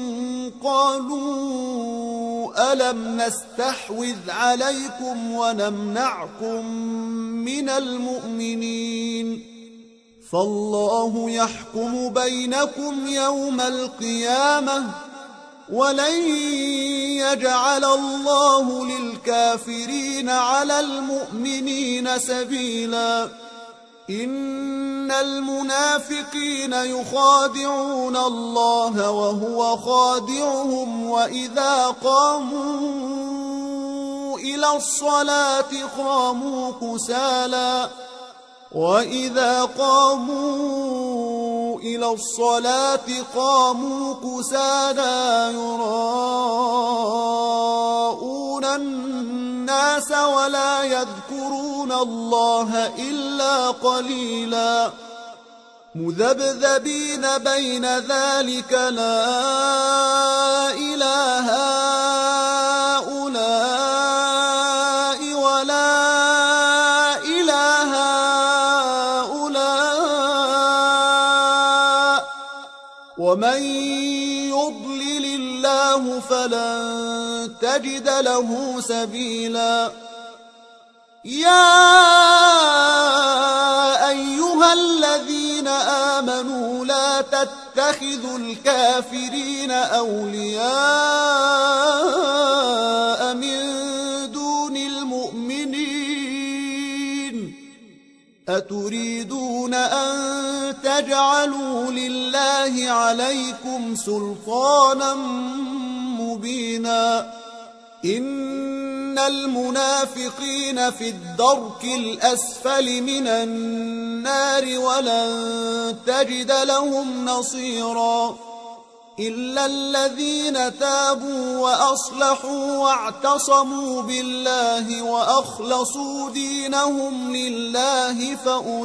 قالوا ألم نستحوذ عليكم ونمنعكم من المؤمنين فالله يحكم بينكم يوم القيامة ولن يجعل الله للكافرين على المؤمنين سبيلا إن المنافقين يخادعون الله وهو خادعهم وإذا قاموا إلى الصلاة قاموا كسالى يراءون الناس ولا يذكرون الله إلا قليلا مذبذبين بين ذلك لا إله هؤلاء ولا إله هؤلاء ومن يضلل الله فلن تجد له سبيلا يا أيها الذين آمنوا لا تتخذوا الكافرين أولياء من دون المؤمنين أتريدون أن تجعلوا لله عليكم سلطانا مبينا إن المنافقين في الدرك الأسفل من النار ولن تجد لهم نصيرا إلا الذين تابوا وأصلحوا واعتصموا بالله وأخلصوا دينهم لله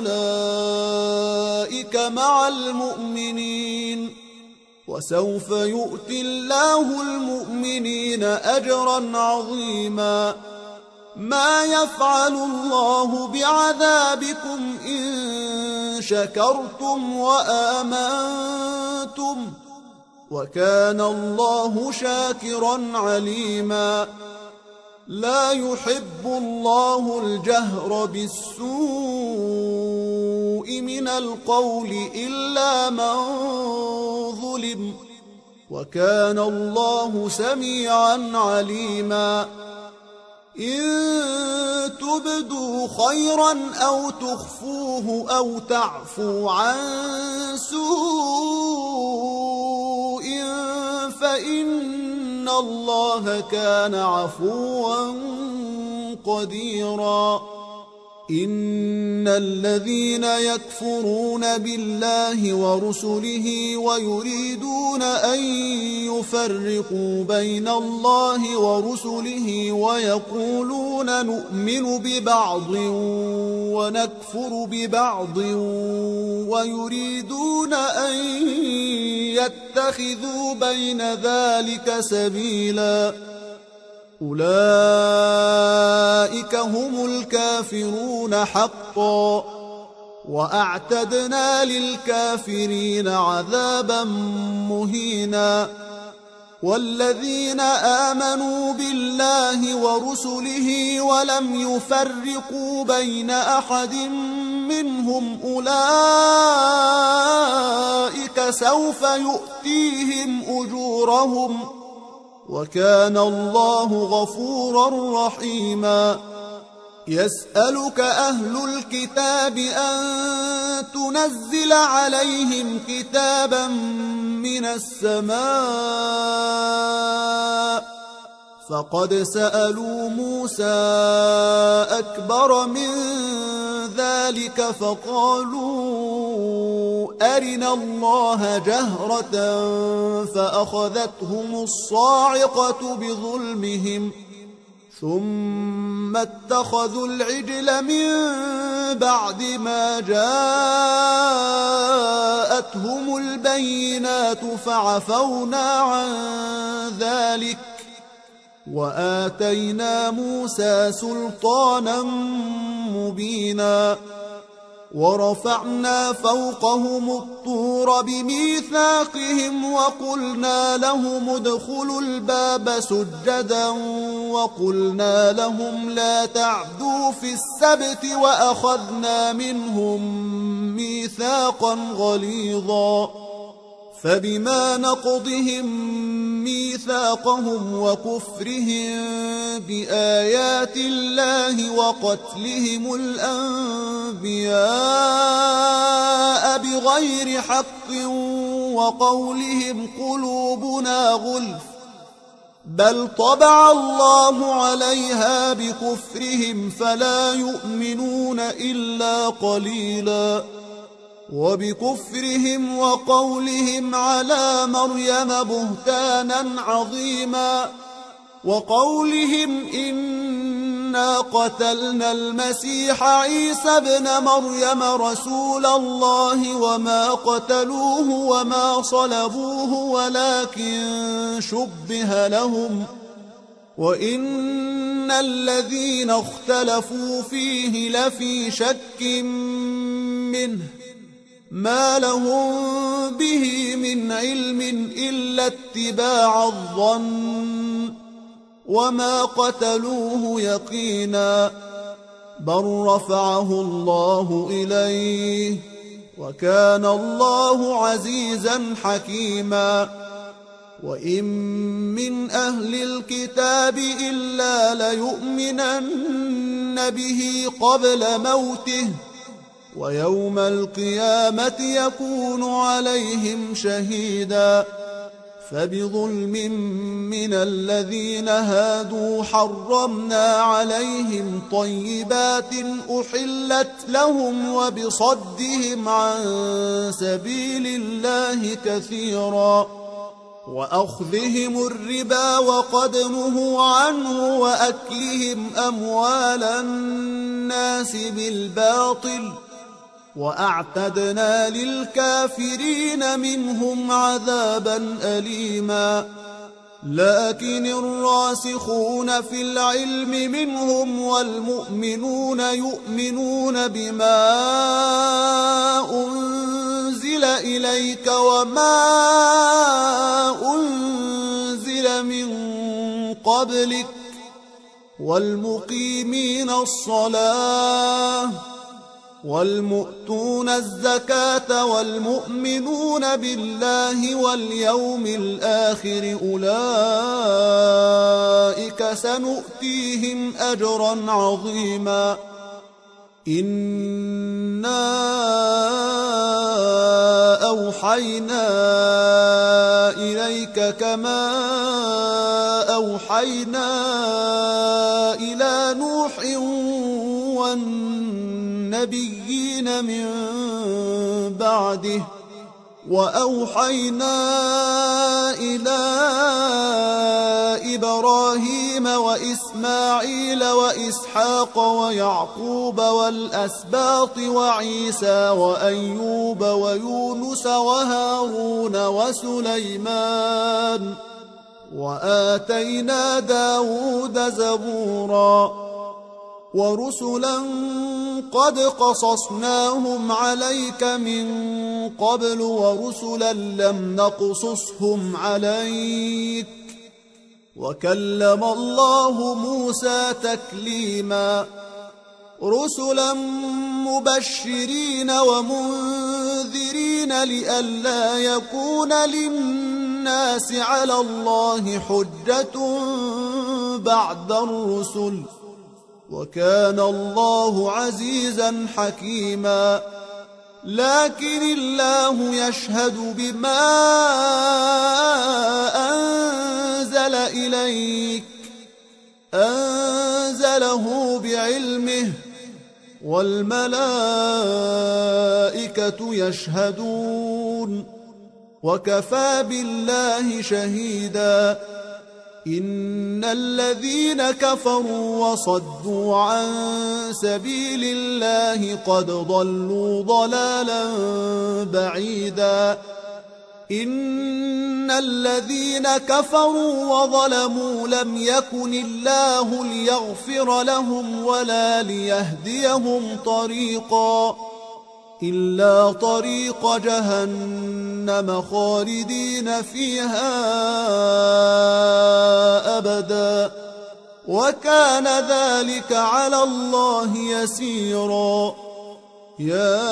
فأولئك مع المؤمنين وسوف يؤتي الله المؤمنين أجرا عظيما ما يفعل الله بعذابكم إن شكرتم وآمنتم وكان الله شاكرا عليما لا يحب الله الجهر بالسوء من القول إلا من ظلم وكان الله سميعا عليما إن تبدوا خيرا أو تخفوه أو تعفوا عن سوء فإن الله كان عفوا قديرا إن الذين يكفرون بالله ورسله ويريدون أن يفرقوا بين الله ورسله ويقولون نؤمن ببعض ونكفر ببعض ويريدون أن يتخذوا بين ذلك سبيلا أولئك هم الكافرون حقا وأعتدنا للكافرين عذابا مهينا والذين آمنوا بالله ورسله ولم يفرقوا بين أحد منهم أولئك سوف يؤتيهم أجورهم وكان الله غفورا رحيما يسألك أهل الكتاب أن تنزل عليهم كتابا من السماء فقد سألوا موسى أكبر من ذلك فقالوا أرنا الله جهرة فأخذتهم الصاعقة بظلمهم ثم اتخذوا العجل من بعد ما جاءتهم البينات فعفونا عن ذلك وآتينا موسى سلطانا مبينا ورفعنا فوقهم الطور بميثاقهم وقلنا لهم ادخلوا الباب سجدا وقلنا لهم لا تعدوا في السبت وأخذنا منهم ميثاقا غليظا فبما نقضهم ميثاقهم وكفرهم بآيات الله وقتلهم الأنبياء بغير حق وقولهم قلوبنا غلف بل طبع الله عليها بكفرهم فلا يؤمنون إلا قليلا وبكفرهم وقولهم على مريم بهتانا عظيما وقولهم إنا قتلنا المسيح عيسى ابن مريم رسول الله وما قتلوه وما صلبوه ولكن شبه لهم وإن الذين اختلفوا فيه لفي شك منه ما لهم به من علم إلا اتباع الظن وما قتلوه يقينا بل رفعه الله إليه وكان الله عزيزا حكيما وإن من أهل الكتاب إلا ليؤمنن به قبل موته ويوم القيامة يكون عليهم شهيدا فبظلم من الذين هادوا حرمنا عليهم طيبات أحلت لهم وبصدهم عن سبيل الله كثيرا وأخذهم الربا وقد نهوا عنه وأكلهم أموال الناس بالباطل وأعتدنا للكافرين منهم عذابا أليما لكن الراسخون في العلم منهم والمؤمنون يؤمنون بما أنزل إليك وما أنزل من قبلك والمقيمين الصلاة والمؤتون الزكاة والمؤمنون بالله واليوم الآخر أولئك سنؤتيهم أجرا عظيما إنا أوحينا إليك كما أوحينا إلى نوح والنبيين من بعده وأوحينا إلى إبراهيم وإسماعيل وإسحاق ويعقوب والأسباط وعيسى وأيوب ويونس وهارون وسليمان وآتينا داود زبورا ورسلا قد قصصناهم عليك من قبل ورسلا لم نقصصهم عليك وكلم الله موسى تكليما رسلا مبشرين ومنذرين لئلا يكون للناس على الله حجة بعد الرسل وكان الله عزيزا حكيما لكن الله يشهد بما أنزل إليك أنزله بعلمه والملائكة يشهدون وكفى بالله شهيدا إن الذين كفروا وصدوا عن سبيل الله قد ضلوا ضلالا بعيدا إن الذين كفروا وظلموا لم يكن الله ليغفر لهم ولا ليهديهم طريقا إلا طريق جهنم خالدين فيها أبدا وكان ذلك على الله يسيرا يا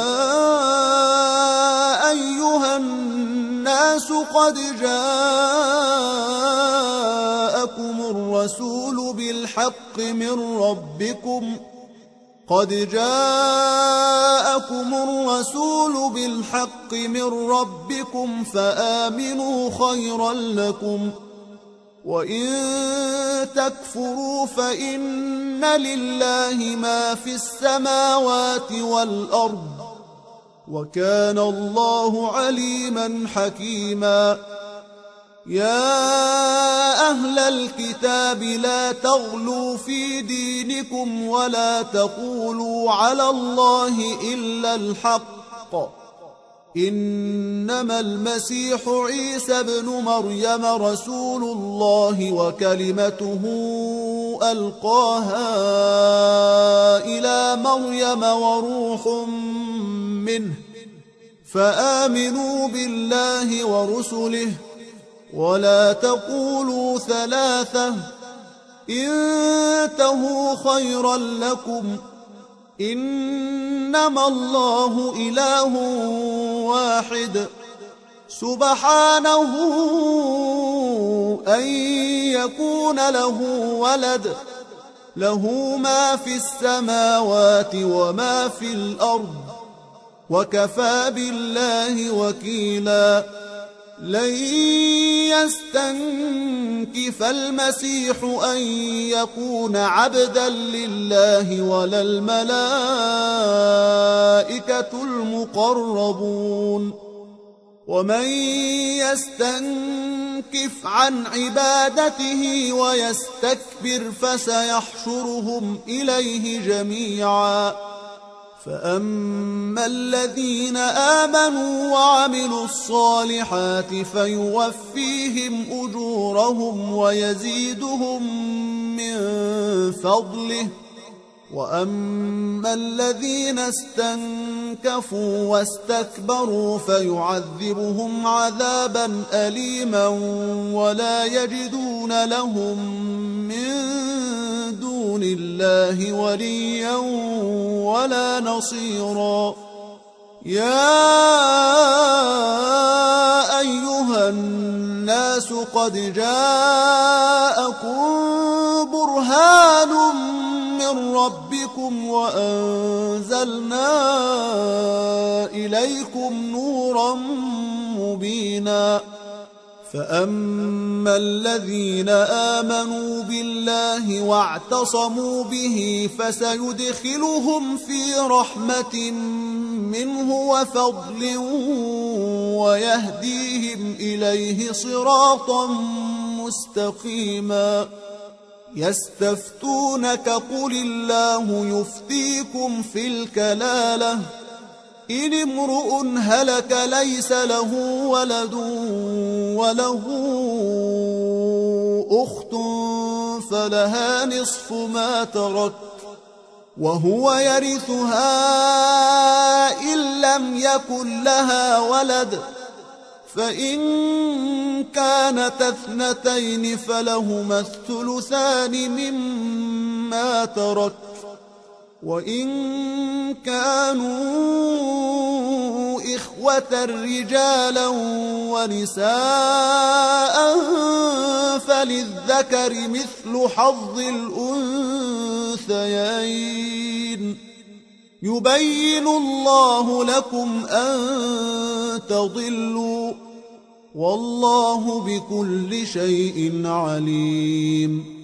أيها الناس قد جاءكم الرسول بالحق من ربكم فآمنوا خيرا لكم وإن تكفروا فإن لله ما في السماوات والأرض وكان الله عليما حكيما يا أهل الكتاب لا تغلوا في دينكم ولا تقولوا على الله إلا الحق إنما المسيح عيسى ابن مريم رسول الله وكلمته ألقاها إلى مريم وروح منه فآمنوا بالله ورسله ولا تقولوا ثلاثة انتهوا خيرا لكم إنما الله إله واحد سبحانه أن يكون له ولد له ما في السماوات وما في الأرض وكفى بالله وكيلا لن يستنكف المسيح أن يكون عبدا لله ولا الملائكة المقربون ومن يستنكف عن عبادته ويستكبر فسيحشرهم إليه جميعا فأما الذين آمنوا وعملوا الصالحات فيوفيهم أجورهم ويزيدهم من فضله وأما الذين استنكفوا واستكبروا فيعذبهم عذابا أليما ولا يجدون لهم من دون الله وليا ولا نصيرا يا أيها الناس قد جاءكم برهان من ربكم وأنزلنا إليكم نورا مبينا فأما الذين آمنوا بالله واعتصموا به فسيدخلهم في رحمة منه وفضل ويهديهم إليه صراطا مستقيما يستفتونك قل الله يفتيكم في الكلالة إن امرؤ هلك ليس له ولد وله أخت فلها نصف ما ترك وهو يرثها إن لم يكن لها ولد، فإن كانت اثنتين فلهما الثلثان مما ترك، وإن كانوا إخوة رجالا ونساء فللذكر مثل حظ الأنثيين. يبين الله لكم أن تضلوا، والله بكل شيء عليم.